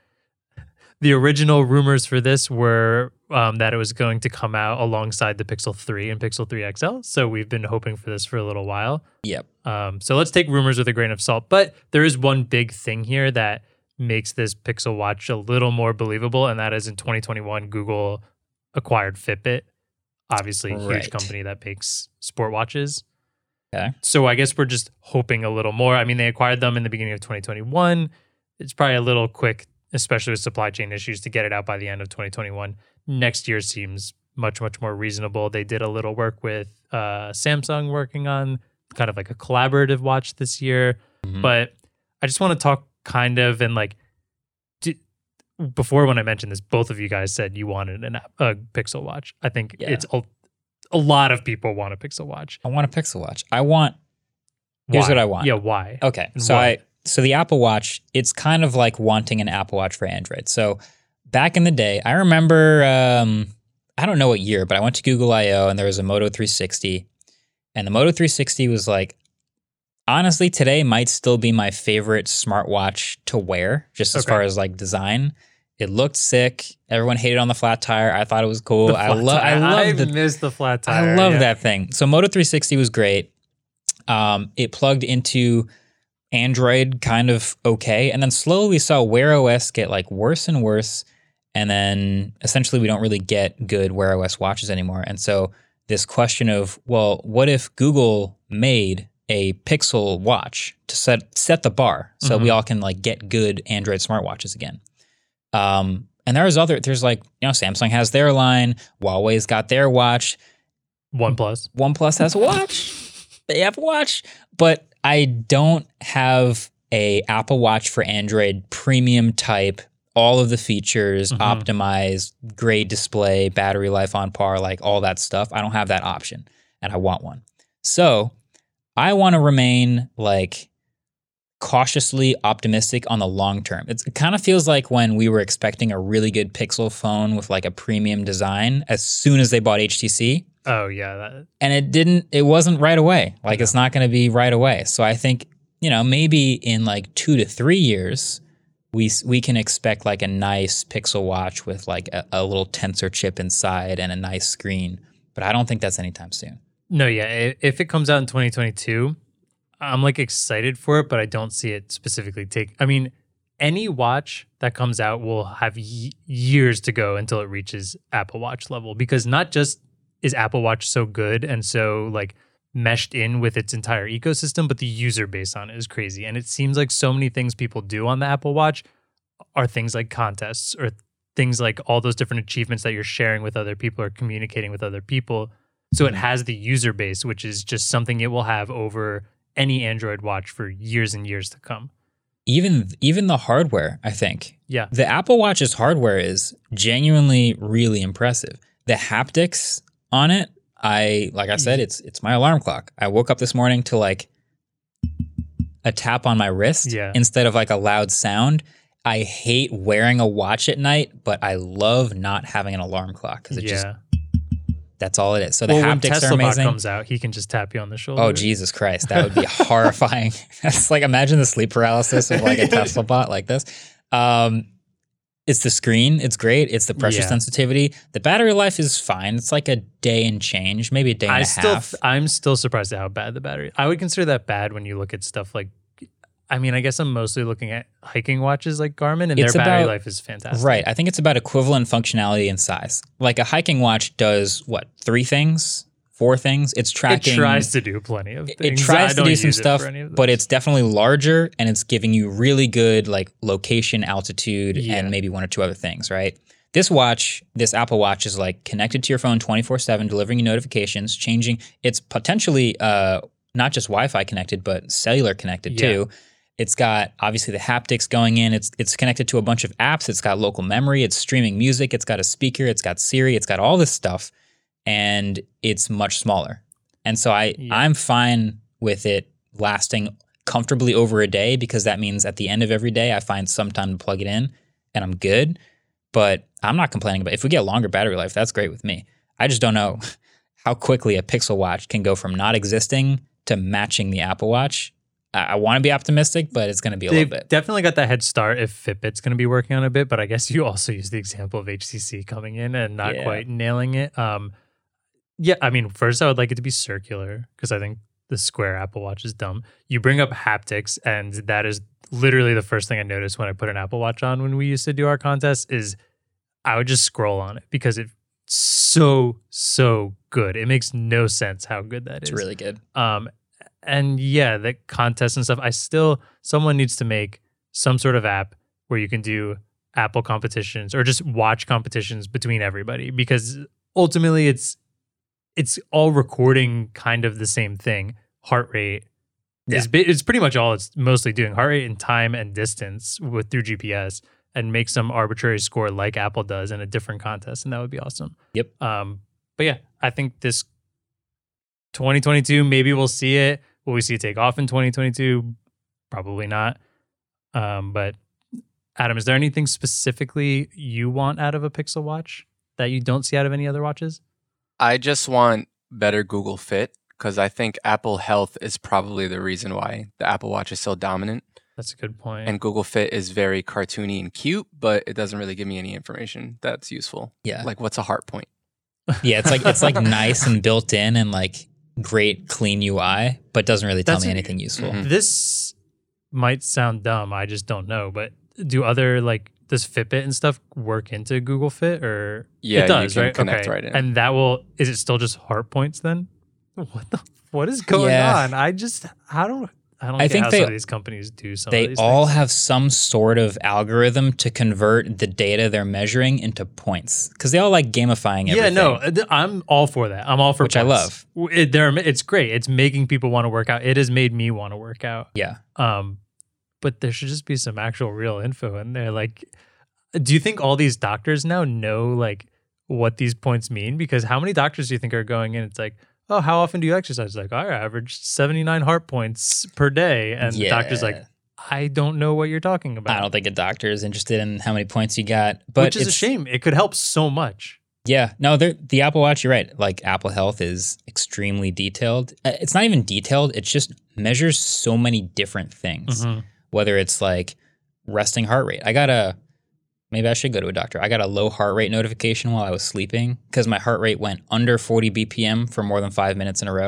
the original rumors for this were um, that it was going to come out alongside the Pixel three and Pixel three X L. So we've been hoping for this for a little while. Yep. Um, so let's take rumors with a grain of salt. But there is one big thing here that makes this Pixel Watch a little more believable, and that is in twenty twenty-one, Google acquired Fitbit, obviously a huge Right. company that makes sport watches. Okay. So I guess we're just hoping a little more. I mean, they acquired them in the beginning of twenty twenty-one. It's probably a little quick, especially with supply chain issues, to get it out by the end of twenty twenty-one. Next year seems much, much more reasonable. They did a little work with uh, Samsung working on kind of like a collaborative watch this year. Mhm. But I just want to talk kind of and like, do, before when I mentioned this, both of you guys said you wanted an, app- a Pixel Watch. I think Yeah. it's a, a lot of people want a Pixel Watch. I want a Pixel Watch. I want, here's Why? what I want. Yeah, why? Okay. And So why? I so the Apple Watch, it's kind of like wanting an Apple Watch for Android. So back in the day, I remember um, I don't know what year, but I went to Google I O and there was a Moto three sixty. And the Moto three sixty was like, honestly, today might still be my favorite smartwatch to wear, just as Okay. far as like design. It looked sick. Everyone hated on the flat tire. I thought it was cool. The I flat love I tire. love I the missed the flat tire. I love yeah. that thing. So Moto three sixty was great. Um, it plugged into Android kind of okay. And then slowly we saw Wear O S get like worse and worse. And then essentially we don't really get good Wear O S watches anymore. And so this question of, well, what if Google made a Pixel watch to set set the bar so we all can like get good Android smartwatches again? Um, and there's other, there's like, you know, Samsung has their line, Huawei's got their watch. OnePlus. OnePlus has a watch. They have a watch. But I don't have a Apple Watch for Android premium type, all of the features, Mhm. optimized, great display, battery life on par, like all that stuff. I don't have that option and I want one. So I want to remain like cautiously optimistic on the long term. It's, it kind of feels like when we were expecting a really good Pixel phone with like a premium design as soon as they bought H T C. Oh yeah, that, And it didn't, it wasn't right away. Like it's not going to be right away. So I think, you know, maybe in like two to three years, we s- we can expect like a nice Pixel Watch with like a, a little Tensor chip inside and a nice screen. But I don't think that's anytime soon. no, yeah. i- If it comes out in twenty twenty-two, I'm like excited for it, but I don't see it specifically take. I mean, any watch that comes out will have y- years to go until it reaches Apple Watch level, because not just is Apple Watch so good and so like meshed in with its entire ecosystem, but the user base on it is crazy. And it seems like so many things people do on the Apple Watch are things like contests or things like all those different achievements that you're sharing with other people or communicating with other people. So it has the user base, which is just something it will have over any Android watch for years and years to come. Even even the hardware, I think. Yeah. The Apple Watch's hardware is genuinely really impressive. The haptics on it, I like I said, it's it's my alarm clock. I woke up this morning to like a tap on my wrist Yeah. instead of like a loud sound. I hate wearing a watch at night, but I love not having an alarm clock because it yeah. just that's all it is. So the well, when haptics Tesla are Bot amazing. comes out, he can just tap you on the shoulder. Oh, Jesus Christ. That would be horrifying. That's like, imagine the sleep paralysis of like a Tesla bot like this. Um, it's the screen. It's great. It's the pressure Yeah. sensitivity. The battery life is fine. It's like a day and change, maybe a day and I a still, half. I'm still surprised at how bad the battery. I would consider that bad when you look at stuff like. I mean, I guess I'm mostly looking at hiking watches like Garmin, and It's their battery about- life is fantastic. Right. I think it's about equivalent functionality and size. Like a hiking watch does what? Three things? Four things? It's It tracking. tries to do plenty of It things. tries I to don't do some use it stuff, for any of but those. it's definitely larger and it's giving you really good like location, altitude, Yeah. and maybe one or two other things, right? This watch, this Apple Watch is like connected to your phone twenty-four seven, delivering you notifications, changing. It's potentially uh, not just Wi-Fi connected, but cellular connected Yeah. too. It's got obviously the haptics going in. It's it's connected to a bunch of apps. It's got local memory. It's streaming music. It's got a speaker. It's got Siri. It's got all this stuff, and it's much smaller. And so I Yeah. I'm fine with it lasting comfortably over a day because that means at the end of every day I find some time to plug it in and I'm good. But I'm not complaining about it. If we get longer battery life, that's great with me. I just don't know how quickly a Pixel Watch can go from not existing to matching the Apple Watch. I, I want to be optimistic, but it's going to be a They've little bit. definitely got that head start if Fitbit's going to be working on it a bit, but I guess you also use the example of H T C coming in and not Yeah. quite nailing it. Um, yeah, I mean, first I would like it to be circular because I think the square Apple Watch is dumb. You bring up haptics, and that is literally the first thing I noticed when I put an Apple Watch on when we used to do our contests is I would just scroll on it because it's so, so good. It makes no sense how good that It's is. really good. Um, and yeah, the contests and stuff. I still, someone needs to make some sort of app where you can do Apple competitions or just watch competitions between everybody, because ultimately it's it's all recording kind of the same thing. Heart rate is bi- it's pretty much all it's mostly doing. Heart rate and time and distance with through G P S, and make some arbitrary score like Apple does in a different contest, and that would be awesome. Yep. Um, but yeah, I think this twenty twenty-two, maybe we'll see it. Will we see it take off in twenty twenty-two? Probably not. Um, but Adam, is there anything specifically you want out of a Pixel Watch that you don't see out of any other watches? I just want better Google Fit because I think Apple Health is probably the reason why the Apple Watch is so dominant. That's a good point. And Google Fit is very cartoony and cute, but it doesn't really give me any information that's useful. Yeah. Like what's a heart point? Yeah, it's like it's like nice and built in and like great clean U I, but doesn't really tell That's me a- anything useful. Mhm. This might sound dumb. I just don't know. But do other like does Fitbit and stuff work into Google Fit, or Yeah, it does, you can right? connect okay. right in. And that will is it still just heart points then? What the what is going Yeah. on? I just I don't I don't I get think how they- some of these companies do some of They these all things. have some sort of algorithm to convert the data they're measuring into points because they all like gamifying everything. Yeah, no, uh, th- I'm all for that. I'm all for Which I points. W- It, they're, it's great. It's making people want to work out. It has made me want to work out. Yeah. Um, but there should just be some actual real info in there. Like, do you think all these doctors now know like what these points mean? Because how many doctors do you think are going in? It's like, oh, how often do you exercise? Like, I average seventy-nine heart points per day, and the doctor's like, Yeah. I don't know what you're talking about. I don't think a doctor is interested in how many points you got, but Which is a it's- shame. It could help so much. Yeah, no, they're- the Apple Watch, you're right. Like Apple Health is extremely detailed. Uh, It's not even detailed. It just measures so many different things. Mhm. Whether it's like resting heart rate. I got a, maybe I should go to a doctor. I got a low heart rate notification while I was sleeping because my heart rate went under forty B P M for more than five minutes in a row.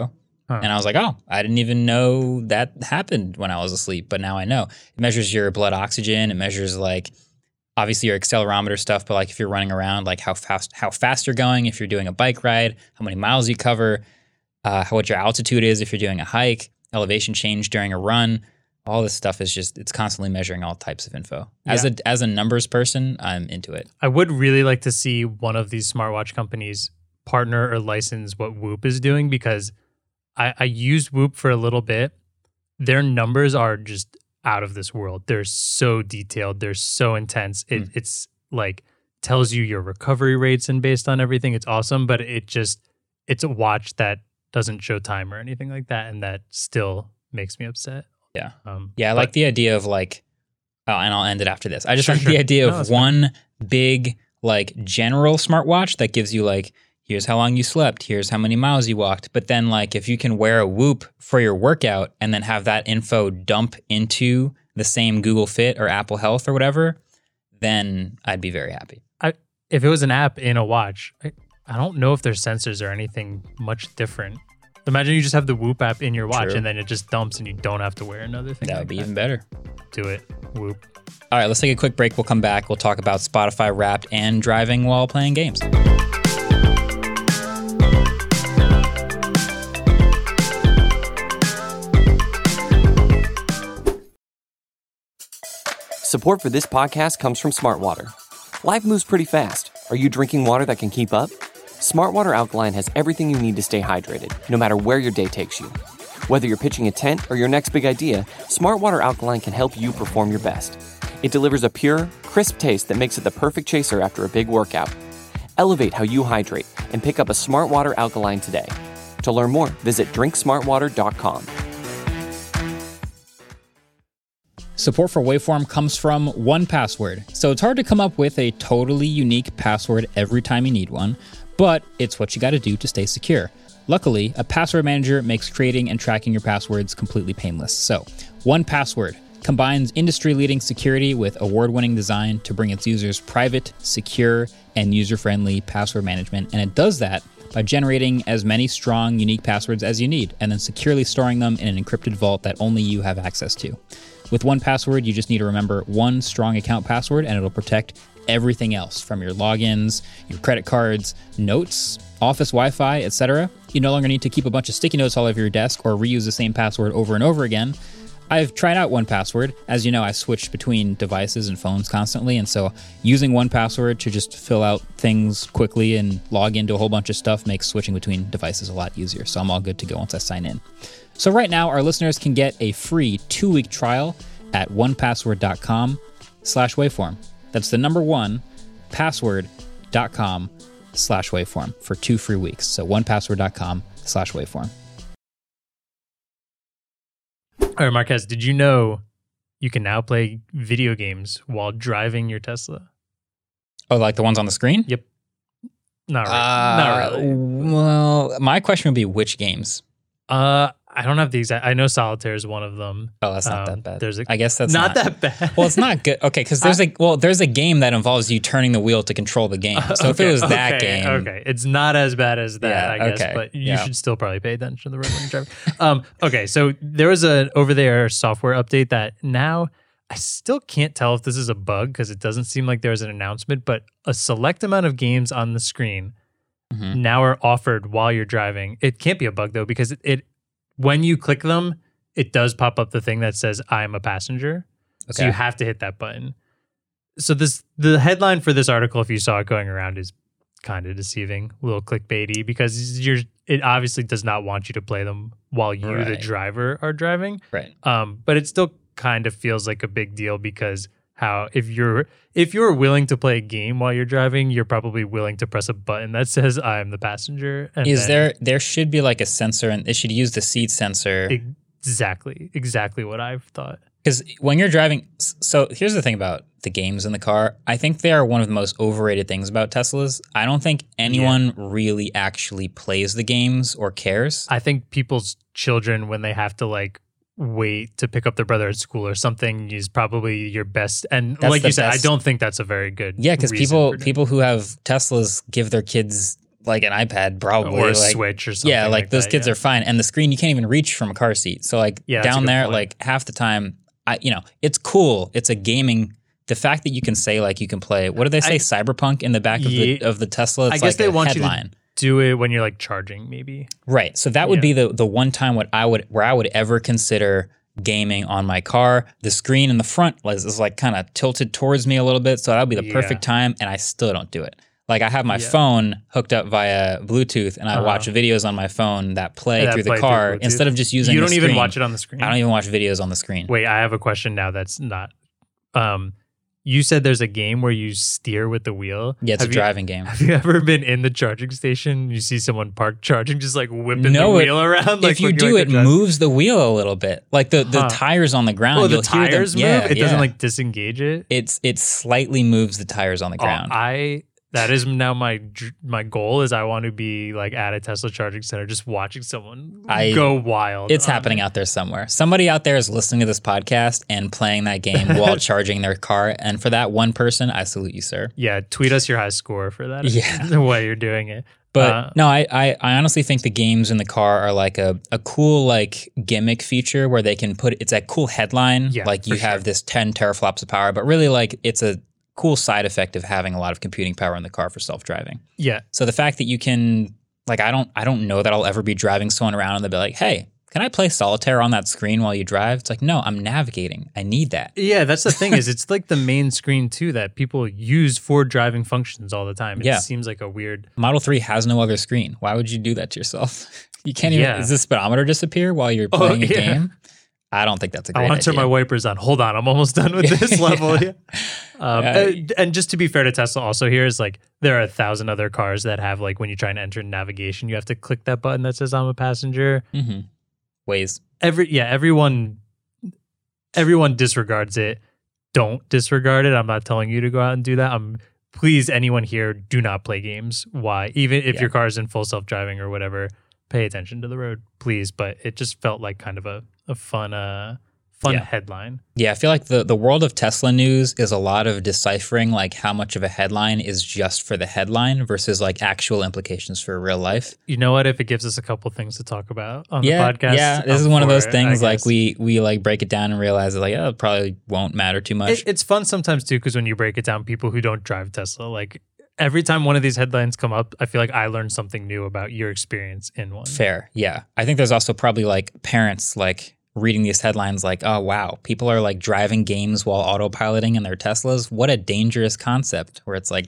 Huh. And I was like, oh, I didn't even know that happened when I was asleep, but now I know. It measures your blood oxygen. It measures like obviously your accelerometer stuff, but like if you're running around, like how fast how fast you're going, if you're doing a bike ride, how many miles you cover, uh, how what your altitude is if you're doing a hike, elevation change during a run. All this stuff is just, it's constantly measuring all types of info. As yeah. a as a numbers person, I'm into it. I would really like to see one of these smartwatch companies partner or license what Whoop is doing, because I, I used Whoop for a little bit. Their numbers are just out of this world. They're so detailed. They're so intense. It, mm. It's like tells you your recovery rates and based on everything. It's awesome, but it just, it's a watch that doesn't show time or anything like that. And that still makes me upset. Yeah. Um, yeah. I but, like the idea of like, oh, and I'll end it after this. I just sure, like sure. the idea no, of one fine. big, like general smartwatch that gives you like, here's how long you slept, here's how many miles you walked. But then like if you can wear a Whoop for your workout and then have that info dump into the same Google Fit or Apple Health or whatever, then I'd be very happy. I, if it was an app in a watch, I, I don't know if there's sensors or anything much different. Imagine you just have the Whoop app in your watch True. and then it just dumps and you don't have to wear another thing. That would like be that. even better. Do it. Whoop. All right, let's take a quick break. We'll come back. We'll talk about Spotify Wrapped and driving while playing games. Support for this podcast comes from Smartwater. Life moves pretty fast. Are you drinking water that can keep up? Smartwater Alkaline has everything you need to stay hydrated, no matter where your day takes you. Whether you're pitching a tent or your next big idea, Smartwater Alkaline can help you perform your best. It delivers a pure, crisp taste that makes it the perfect chaser after a big workout. Elevate how you hydrate and pick up a Smartwater Alkaline today. To learn more, visit drink smartwater dot com. Support for Waveform comes from one Password. So it's hard to come up with a totally unique password every time you need one, but it's what you got to do to stay secure. Luckily, a password manager makes creating and tracking your passwords completely painless. So, one Password combines industry-leading security with award-winning design to bring its users private, secure, and user-friendly password management, and it does that by generating as many strong, unique passwords as you need, and then securely storing them in an encrypted vault that only you have access to. With one Password, you just need to remember one strong account password, and it'll protect everything else from your logins, your credit cards, notes, office Wi-Fi, et cetera. You no longer need to keep a bunch of sticky notes all over your desk or reuse the same password over and over again. I've tried out one Password. As you know, I switch between devices and phones constantly, and so using one Password to just fill out things quickly and log into a whole bunch of stuff makes switching between devices a lot easier. So I'm all good to go once I sign in. So right now, our listeners can get a free two-week trial at one password dot com slash waveform. That's the number one, password dot com slash waveform for two free weeks. So one password dot com slash waveform. All right, Marquez, did you know you can now play video games while driving your Tesla? Oh, like the ones on the screen? Yep. Not really. Uh, Not really. Well, my question would be which games? Uh, I don't have the exact. I know Solitaire is one of them. Oh, that's not Um, that bad. There's a, I guess that's not, not, that bad. Well, it's not good. Okay, because there's a well, there's a game that involves you turning the wheel to control the game. So okay, if it was that okay, game, okay, it's not as bad as that, Yeah, I guess. okay, But you yeah. should still probably pay attention to the road when you're driving. um, okay, so there was an over-the-air software update that now I still can't tell if this is a bug because it doesn't seem like there's an announcement. But a select amount of games on the screen Mhm. now are offered while you're driving. It can't be a bug though because it, it when you click them, it does pop up the thing that says I'm a passenger. So Okay. you have to hit that button. So this the headline for this article, if you saw it going around, is kind of deceiving, a little clickbaity, because you're it obviously does not want you to play them while you, the Right. driver, are driving. right? Um, but it still kind of feels like a big deal because how if you're if you're willing to play a game while you're driving, you're probably willing to press a button that says I'm the passenger. And Is then- there there should be like a sensor, and it should use the seat sensor. exactly exactly what I've thought? Because when you're driving, so here's the thing about the games in the car. I think they are one of the most overrated things about Teslas. I don't think anyone really actually plays the games or cares. I think people's children, when they have to like wait to pick up their brother at school or something, is probably your best. And That's like the you said, best. I don't think that's a very good. Yeah, because reason people for doing- people who have Teslas give their kids like an iPad, probably. Or a like, Switch or something. Yeah, like, like those that, kids yeah. are fine. And the screen, you can't even reach from a car seat. So like Yeah, that's a down good there, point. like half the time, I you know, it's cool. It's a gaming. The fact that you can say like you can play, what do they say, I- Cyberpunk in the back of the Yeah. of the Tesla? It's I guess like they a want headline. you to do it when you're like charging, maybe. Right. So that would Yeah. be the the one time what I would where I would ever consider gaming on my car. The screen in the front is, is like kind of tilted towards me a little bit, so that would be the Yeah. perfect time, and I still don't do it. Like I have my Yeah. phone hooked up via Bluetooth, and I Uh-huh. watch videos on my phone that play That through the play through car Bluetooth. instead of just using. You the don't even screen. watch it on the screen. I don't even watch videos on the screen. Wait, I have a question now that's not. Um, you said there's a game where you steer with the wheel. Yeah, it's have a you, driving game. Have you ever been in the charging station? You see someone parked charging, just like whipping No, the it- wheel around. Like if you when do, you're, like, it a driver? moves the wheel a little bit. Like the, the Huh. tires on the ground. Oh, the you'll hear them- tires move. Yeah, it yeah. doesn't like disengage it. It's it slightly moves the tires on the Oh, ground. I that is now my dr- my goal is I want to be like at a Tesla charging center, just watching someone I- go wild. It's on happening it. out there somewhere. Somebody out there is listening to this podcast and playing that game while charging their car. And for that one person, I salute you, sir. Yeah, tweet us your high score for that. Yeah. while you're doing it. But Uh, no, I, I I honestly think the games in the car are like a, a cool like gimmick feature where they can put it's a cool headline. Yeah, like you for have sure. this ten teraflops of power, but really like it's a cool side effect of having a lot of computing power in the car for self-driving. yeah, So the fact that you can like I don't I don't know that I'll ever be driving someone around and they'll be like, hey, can I play solitaire on that screen while you drive? It's like, no, I'm navigating. I need that. yeah. That's the thing is, it's like the main screen too that people use for driving functions all the time. It Yeah. seems like a weird. Model three has no other screen. Why would you do that to yourself? You can't even. Yeah. Does the speedometer disappear while you're Oh, playing a yeah. game? I don't think that's a great I want to turn idea. my wipers on. Hold on, I'm almost done with this level. Yeah. Um, Yeah. uh, and just to be fair to Tesla, also here is like there are a thousand other cars that have like when you try and enter navigation, you have to click that button that says I'm a passenger. Mm-hmm. Ways. Every yeah, everyone, everyone disregards it. Don't disregard it. I'm not telling you to go out and do that. I'm please anyone here do not play games. Why? Even if Yeah. your car is in full self driving or whatever, pay attention to the road, please. But it just felt like kind of a a fun uh fun Yeah. headline. Yeah, I feel like the, the world of Tesla news is a lot of deciphering like how much of a headline is just for the headline versus like actual implications for real life. You know what? If it gives us a couple things to talk about on Yeah, the podcast, yeah. This I'm is one of for those it, I things like guess. we we like break it down and realize that like oh, it probably won't matter too much. It, it's fun sometimes too because when you break it down, people who don't drive Tesla, like every time one of these headlines come up, I feel like I learned something new about your experience in one. Fair, yeah. I think there's also probably like parents like reading these headlines like, oh wow, people are like driving games while autopiloting in their Teslas. What a dangerous concept. Where it's like,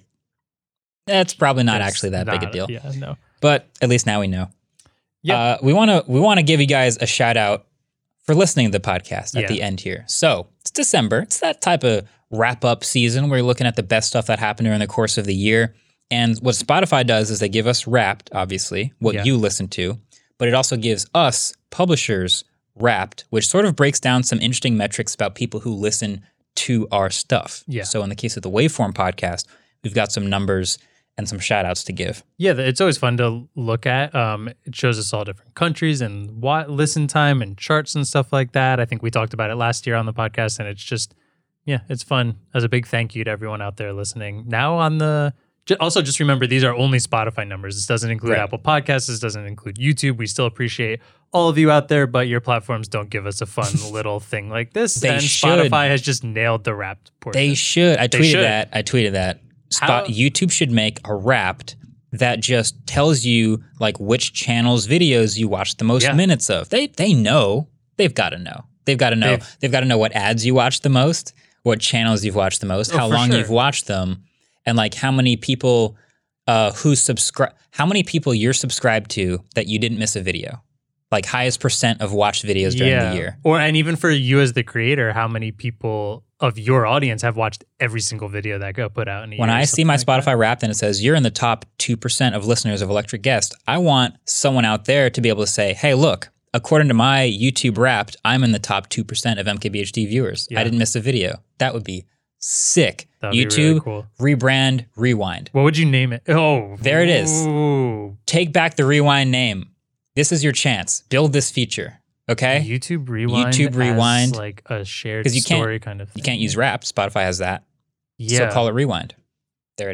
that's probably not It's actually that big a not- deal. Yeah, no. But at least now we know. Yeah. Uh, we want to we want to give you guys a shout out for listening to the podcast at Yeah. the end here. So it's December. It's that type of wrap up season where you're looking at the best stuff that happened during the course of the year. And what Spotify does is they give us Wrapped, obviously, what Yeah. you listen to, but it also gives us publishers Wrapped, which sort of breaks down some interesting metrics about people who listen to our stuff. Yeah. So in the case of the Waveform podcast, we've got some numbers and some shout outs to give. Yeah, it's always fun to look at. Um, it shows us all different countries and what listen time and charts and stuff like that. I think we talked about it last year on the podcast, and it's just, yeah, it's fun. As a big thank you to everyone out there listening. Now on the, ju- also just remember these are only Spotify numbers. This doesn't include Right. Apple Podcasts. This doesn't include YouTube. We still appreciate all of you out there, but your platforms don't give us a fun little thing like this. They and should. Spotify has just nailed the Wrapped portion. They should. I They tweeted should. that. I tweeted that. Spot How- YouTube should make a Wrapped that just tells you like which channels videos you watch the most Yeah. minutes of. They they know. They've got to know. They've got to know. They've- They've got to know what ads you watch the most, what channels you've watched the most, Oh, how for long sure. you've watched them, and like how many people uh, who subscribe, how many people you're subscribed to that you didn't miss a video. Like highest percent of watched videos during the year. Or and even for you as the creator, how many people of your audience have watched every single video that got put out in a When year or I see my something like Spotify Wrapped and it says you're in the top two percent of listeners of Electric Guest, I want someone out there to be able to say, hey, look, according to my YouTube Wrapped, I'm in the top two percent of M K B H D viewers. Yeah. I didn't miss a video. That would be sick. That'd be YouTube, really cool. rebrand, rewind. What would you name it? Oh, There it is. Ooh. Take back the rewind name. This is your chance. Build this feature, okay? YouTube Rewind. YouTube as, Rewind. like a shared 'Cause you can't- story kind of thing. You can't use Wrapped. Spotify has that. Yeah. So call it Rewind. There it is.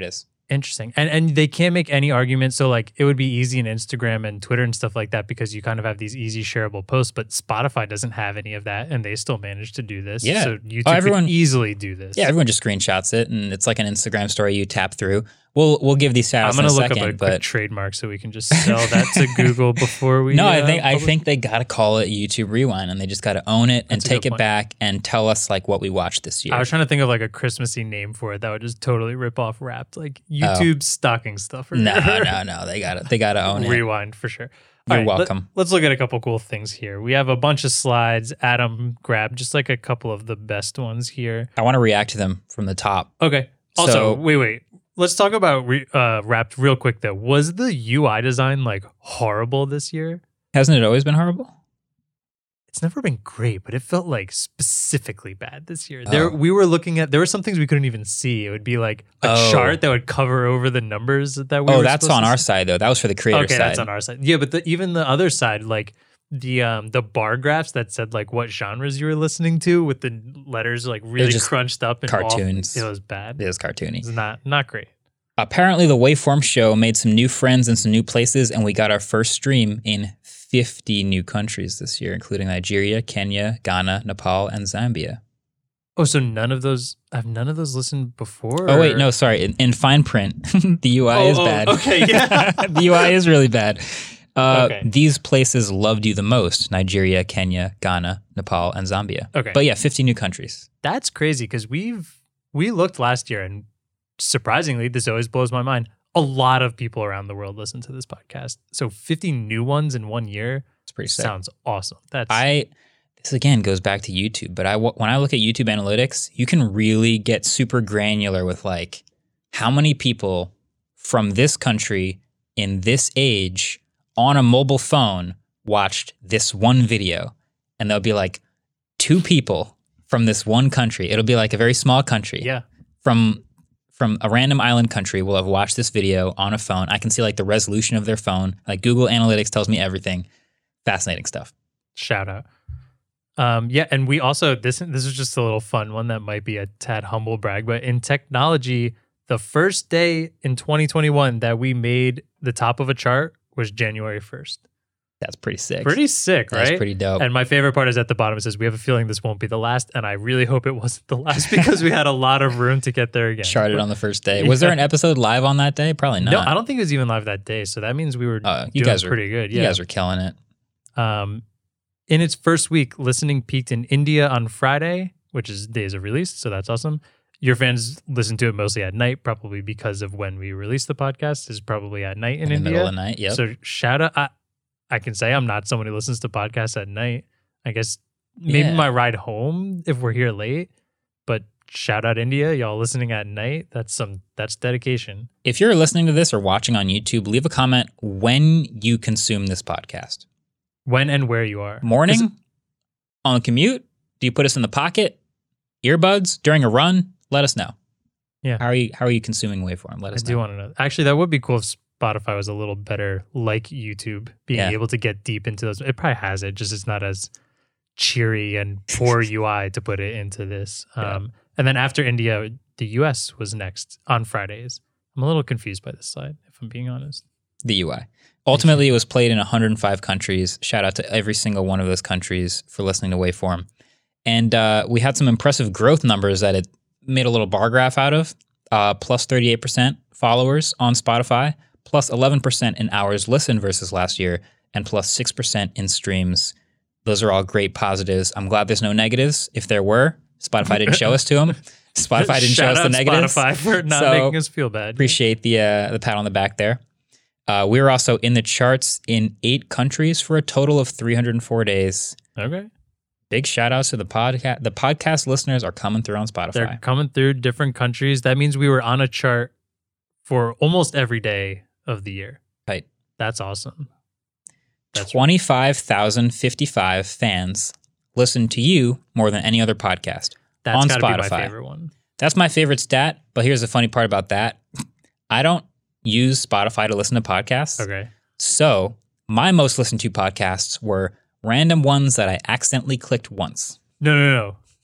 Interesting. And and they can't make any argument. So like it would be easy in Instagram and Twitter and stuff like that because you kind of have these easy shareable posts, but Spotify doesn't have any of that and they still manage to do this. Yeah. So YouTube Oh, everyone- could easily do this. Yeah, everyone just screenshots it, and it's like an Instagram story you tap through. We'll we'll give these I'm shout-outs gonna in a look second, up a but quick trademark so we can just sell that to Google before we no, I uh, think I publish- think they got to call it YouTube Rewind, and they just got to own it and That's a take good it point. back and tell us like what we watched this year. I was trying to think of like a Christmassy name for it that would just totally rip off Wrapped, like YouTube stocking stuffer. no, no, no, they got to they got to own it. Rewind for sure. You're All right, welcome. Let, us look at a couple cool things here. We have a bunch of slides. Adam grabbed just like a couple of the best ones here. I want to react to them from the top. Okay. Also, So- wait, wait. Let's talk about re, uh, Wrapped real quick though. Was the U I design like horrible this year? Hasn't it always been horrible? It's never been great, but it felt like specifically bad this year. There, Oh. we were looking at. There were some things we couldn't even see. It would be like a Oh. chart that would cover over the numbers that we. Oh, were that's supposed on to our see. side though. That was for the creator Okay, side. that's on our side. Yeah, but the, even the other side, like the um the bar graphs that said like what genres you were listening to with the letters like really just crunched up and off. cartoons. It was bad. It is cartoony. It's not not great. Apparently, the Waveform show made some new friends in some new places, and we got our first stream in fifty new countries this year, including Nigeria, Kenya, Ghana, Nepal, and Zambia. Oh, so none of those have none of those listened before? Oh, wait, or- no, sorry. In, in fine print, the U I Oh, is oh, bad. okay, yeah. The U I is really bad. Uh, Okay. These places loved you the most: Nigeria, Kenya, Ghana, Nepal, and Zambia. Okay. But yeah, fifty new countries. That's crazy because we've we looked last year and surprisingly, this always blows my mind. A lot of people around the world listen to this podcast. So fifty new ones in one year It's pretty sick. sounds awesome. That's I this again goes back to YouTube, but I when I look at YouTube analytics, you can really get super granular with like how many people from this country in this age on a mobile phone watched this one video, and there'll be like two people from this one country. It'll be like a very small country. yeah. From from a random island country will have watched this video on a phone. I can see like the resolution of their phone. Like Google Analytics tells me everything. Fascinating stuff. Shout out. Um, yeah, and we also this this is just a little fun one that might be a tad humble brag, but in technology, the first day in twenty twenty-one that we made the top of a chart was January first. That's pretty sick. Pretty sick, right? That's pretty dope. And my favorite part is at the bottom. It says, we have a feeling this won't be the last. And I really hope it wasn't the last because we had a lot of room to get there again. Charted But- on the first day. Was there an episode live on that day? Probably not. No, I don't think it was even live that day. So that means we were Uh, you doing guys were pretty good. You Yeah. guys were killing it. Um, in its first week, listening peaked in India on Friday, which is days of release. So that's awesome. Your fans listen to it mostly at night, probably because of when we release the podcast is probably at night in, In the India. middle of the night. Yep. So shout out. I, I can say I'm not someone who listens to podcasts at night. I guess maybe Yeah. my ride home if we're here late. But shout out India, y'all listening at night. That's some that's dedication. If you're listening to this or watching on YouTube, leave a comment when you consume this podcast. When and where you are. Morning? Is it- On the commute? Do you put us in the pocket? Earbuds? During a run? Let us know. Yeah. How are you how are you consuming Waveform? Let I us do know. want to know. Actually, that would be cool if Spotify was a little better like YouTube, being Yeah. able to get deep into those. It probably has it, just it's not as cheery and poor U I to put it into this. Yeah. Um, and then after India, the U S was next on Fridays. I'm a little confused by this slide, if I'm being honest. The U I. Ultimately, it was played in one hundred five countries. Shout out to every single one of those countries for listening to Waveform. And uh, we had some impressive growth numbers that it made a little bar graph out of. Uh, plus thirty-eight percent followers on Spotify, plus eleven percent in hours listened versus last year, and plus six percent in streams. Those are all great positives. I'm glad there's no negatives. If there were, Spotify didn't show us to them. Spotify didn't show Shout us the out negatives. Spotify for not So, making us feel bad. Appreciate the uh, the pat on the back there. Uh, we were also in the charts in eight countries for a total of three hundred four days. Okay. Big shout outs to the podcast. The podcast listeners are coming through on Spotify. They're coming through different countries. That means we were on a chart for almost every day of the year. Right. That's awesome. That's twenty-five thousand fifty-five fans listen to you more than any other podcast That's on gotta be my Spotify. favorite one. That's my favorite stat. But here's the funny part about that. I don't use Spotify to listen to podcasts. Okay. So my most listened to podcasts were random ones that I accidentally clicked once. No, no, no.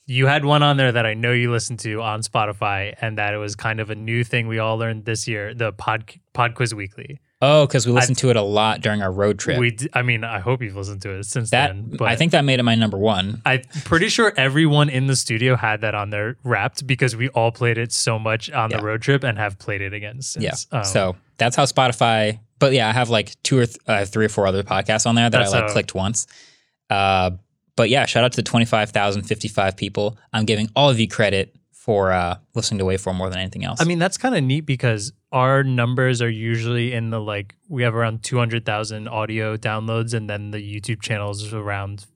You had one on there that I know you listened to on Spotify, and that it was kind of a new thing we all learned this year, the Pod Pod Quiz Weekly. Oh, because we listened I, to it a lot during our road trip. We, d- I mean, I hope you've listened to it since that, then. But I think that made it my number one. I'm pretty sure everyone in the studio had that on there wrapped because we all played it so much on yeah. the road trip and have played it again since. Yeah. Um, so that's how Spotify. But yeah, I have like two or th- uh, three or four other podcasts on there that I like how, clicked once. Uh, but yeah, shout out to the twenty-five thousand fifty-five people. I'm giving all of you credit for uh, listening to Waveform more than anything else. I mean, that's kind of neat because our numbers are usually in the like, we have around two hundred thousand audio downloads, and then the YouTube channel is around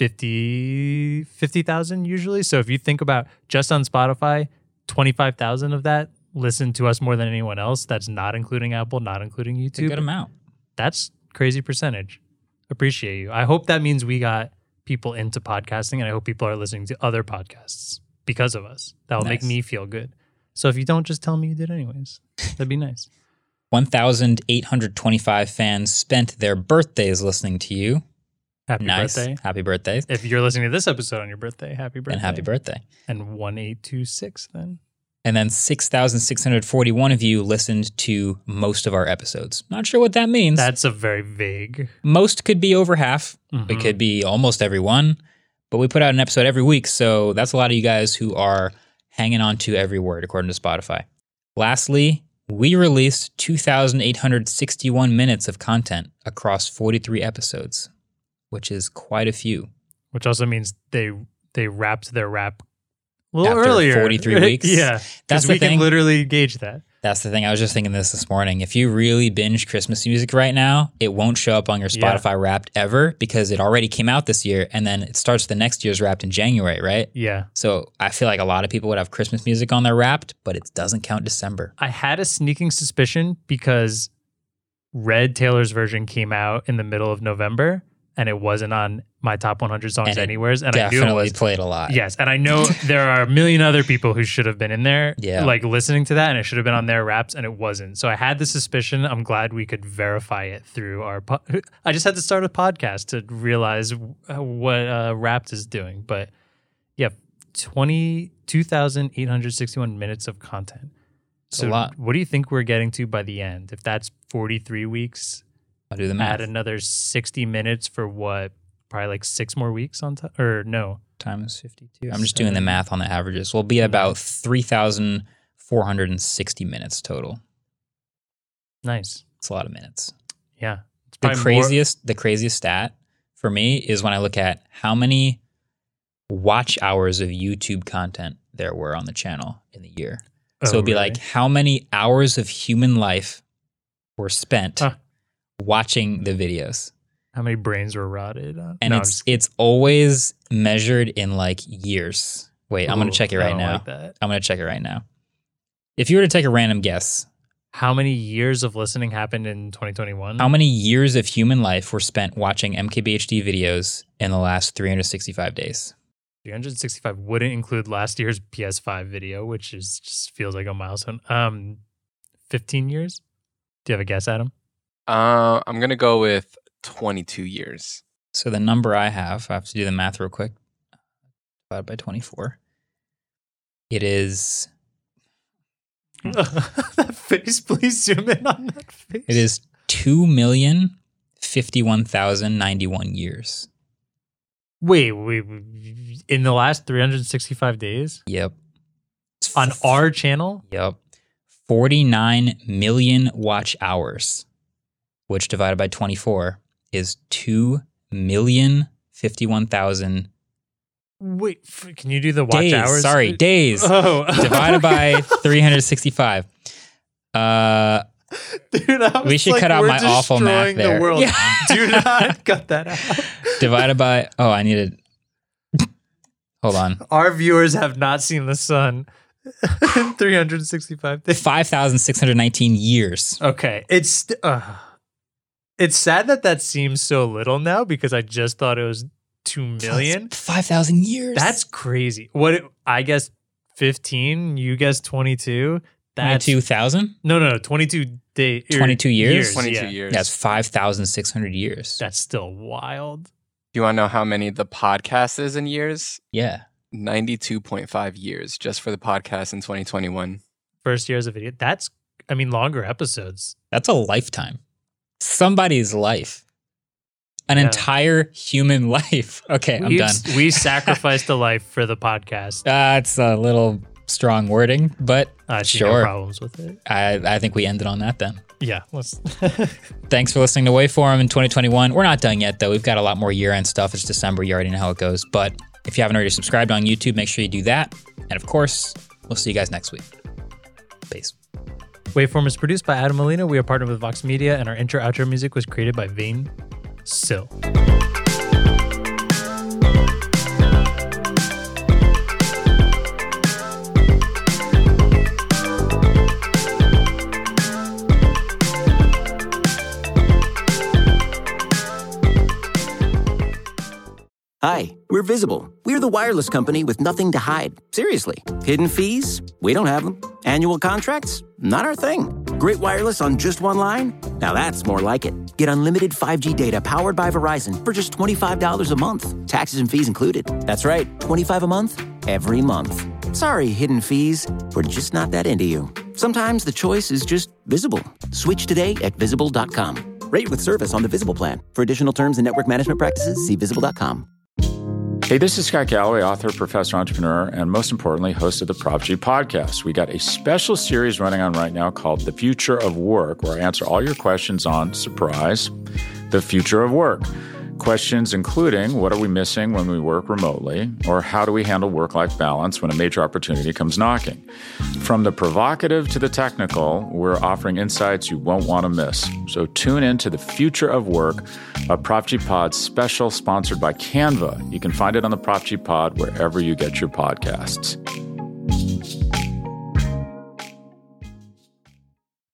fifty thousand usually. So if you think about just on Spotify, twenty-five thousand of that listen to us more than anyone else. That's not including Apple, not including YouTube. It's a good amount. That's crazy percentage. Appreciate you. I hope that means we got people into podcasting, and I hope people are listening to other podcasts because of us. That'll nice. Make me feel good. So if you don't, just tell me you did anyways. That'd be nice. one thousand eight hundred twenty-five fans spent their birthdays listening to you. Happy nice. birthday. Happy birthday. If you're listening to this episode on your birthday, happy birthday. And happy birthday. And one eight two six then. And then six thousand six hundred forty-one of you listened to most of our episodes. Not sure what that means. That's a very vague. Most could be over half. Mm-hmm. It could be almost every one. But we put out an episode every week, so that's a lot of you guys who are hanging on to every word, according to Spotify. Lastly, we released two thousand eight hundred sixty-one minutes of content across forty-three episodes, which is quite a few. Which also means they they wrapped their rap a little After earlier. forty-three weeks. Yeah, that's we the thing. can literally gauge that. That's the thing. I was just thinking this this morning. If you really binge Christmas music right now, it won't show up on your Spotify yeah. Wrapped ever because it already came out this year, and then it starts the next year's Wrapped in January, right? Yeah. So I feel like a lot of people would have Christmas music on their Wrapped, but it doesn't count December. I had a sneaking suspicion because Red Taylor's version came out in the middle of November, and it wasn't on my top one hundred songs and anywheres. And definitely I knew it was, played a lot. Yes, and I know there are a million other people who should have been in there, yeah. like listening to that, and it should have been on their Wraps, and it wasn't. So I had the suspicion. I'm glad we could verify it through our. Po- I just had to start a podcast to realize what uh, Wrapped is doing. But yeah, twenty-two thousand eight hundred sixty-one minutes of content. It's so a lot. What do you think we're getting to by the end? If that's forty-three weeks, I'll do the math. Add another sixty minutes for what? Probably like six more weeks on top, or no? Times fifty-two. I'm just doing the math on the averages. We'll be at about three thousand four hundred sixty minutes total. Nice. It's a lot of minutes. Yeah. It's the craziest, more- the craziest stat for me is when I look at how many watch hours of YouTube content there were on the channel in the year. Oh, so it'd be really? like how many hours of human life were spent huh. watching the videos. How many brains were rotted? On? And no, it's it's always measured in like years. Wait, Ooh, I'm going to check it right I don't now. Like that. I'm going to check it right now. If you were to take a random guess. How many years of listening happened in twenty twenty-one? How many years of human life were spent watching M K B H D videos in the last three hundred sixty-five days? three hundred sixty-five wouldn't include last year's P S five video, which is just feels like a milestone. Um, fifteen years? Do you have a guess, Adam? Uh, I'm going to go with twenty-two years. So the number I have, I have to do the math real quick, divided by twenty-four. It is... that face, please zoom in on that face. It is two million fifty-one thousand ninety-one years. Wait, wait, wait, in the last three hundred sixty-five days? Yep. On our channel? Yep. forty-nine million watch hours, which divided by twenty-four is two million fifty-one thousand. Wait, f- can you do the watch days, hours? Sorry, days. Oh. Divided by three hundred sixty-five. Uh, Dude, I was we should like, cut out we're my awful math there. The world. Yeah. Do not cut that out. Divided by, oh, I needed, hold on. Our viewers have not seen the sun in three hundred sixty-five days. five thousand six hundred nineteen years. Okay. It's, uh, it's sad that that seems so little now because I just thought it was two million. That's five thousand years. That's crazy. What, it, I guess fifteen, you guess twenty-two. That's twenty-two thousand? No, no, no, twenty-two days. twenty-two years? years twenty-two yeah. years. That's five thousand six hundred years. That's still wild. Do you want to know how many the podcast is in years? Yeah. ninety-two point five years just for the podcast in twenty twenty-one. First year as a video. That's, I mean, longer episodes. That's a lifetime. Somebody's life. An Yeah. entire human life. Okay, I'm We've- done. We sacrificed a life for the podcast. That's a little strong wording, but I see no sure. problems with it. I, I think we ended on that then. Yeah. Let's Thanks for listening to Waveform in twenty twenty-one. We're not done yet, though. We've got a lot more year-end stuff. It's December. You already know how it goes. But if you haven't already subscribed on YouTube, make sure you do that. And of course, we'll see you guys next week. Peace. Waveform is produced by Adam Molina. We are partnered with Vox Media, and our intro-outro music was created by Vane Sill. Hi, we're Visible. We're the wireless company with nothing to hide. Seriously. Hidden fees? We don't have them. Annual contracts? Not our thing. Great wireless on just one line? Now that's more like it. Get unlimited five G data powered by Verizon for just twenty-five dollars a month. Taxes and fees included. That's right, twenty-five dollars a month, every month. Sorry, hidden fees. We're just not that into you. Sometimes the choice is just Visible. Switch today at visible dot com. Rate with service on the Visible plan. For additional terms and network management practices, see visible dot com. Hey, this is Scott Galloway, author, professor, entrepreneur, and most importantly, host of the Prop G podcast. We got a special series running on right now called The Future of Work, where I answer all your questions on, surprise, the future of work. Questions including, what are we missing when we work remotely? Or how do we handle work-life balance when a major opportunity comes knocking? From the provocative to the technical, we're offering insights you won't want to miss. So tune in to The Future of Work, a Prop G Pod special sponsored by Canva. You can find it on the Prop G Pod wherever you get your podcasts.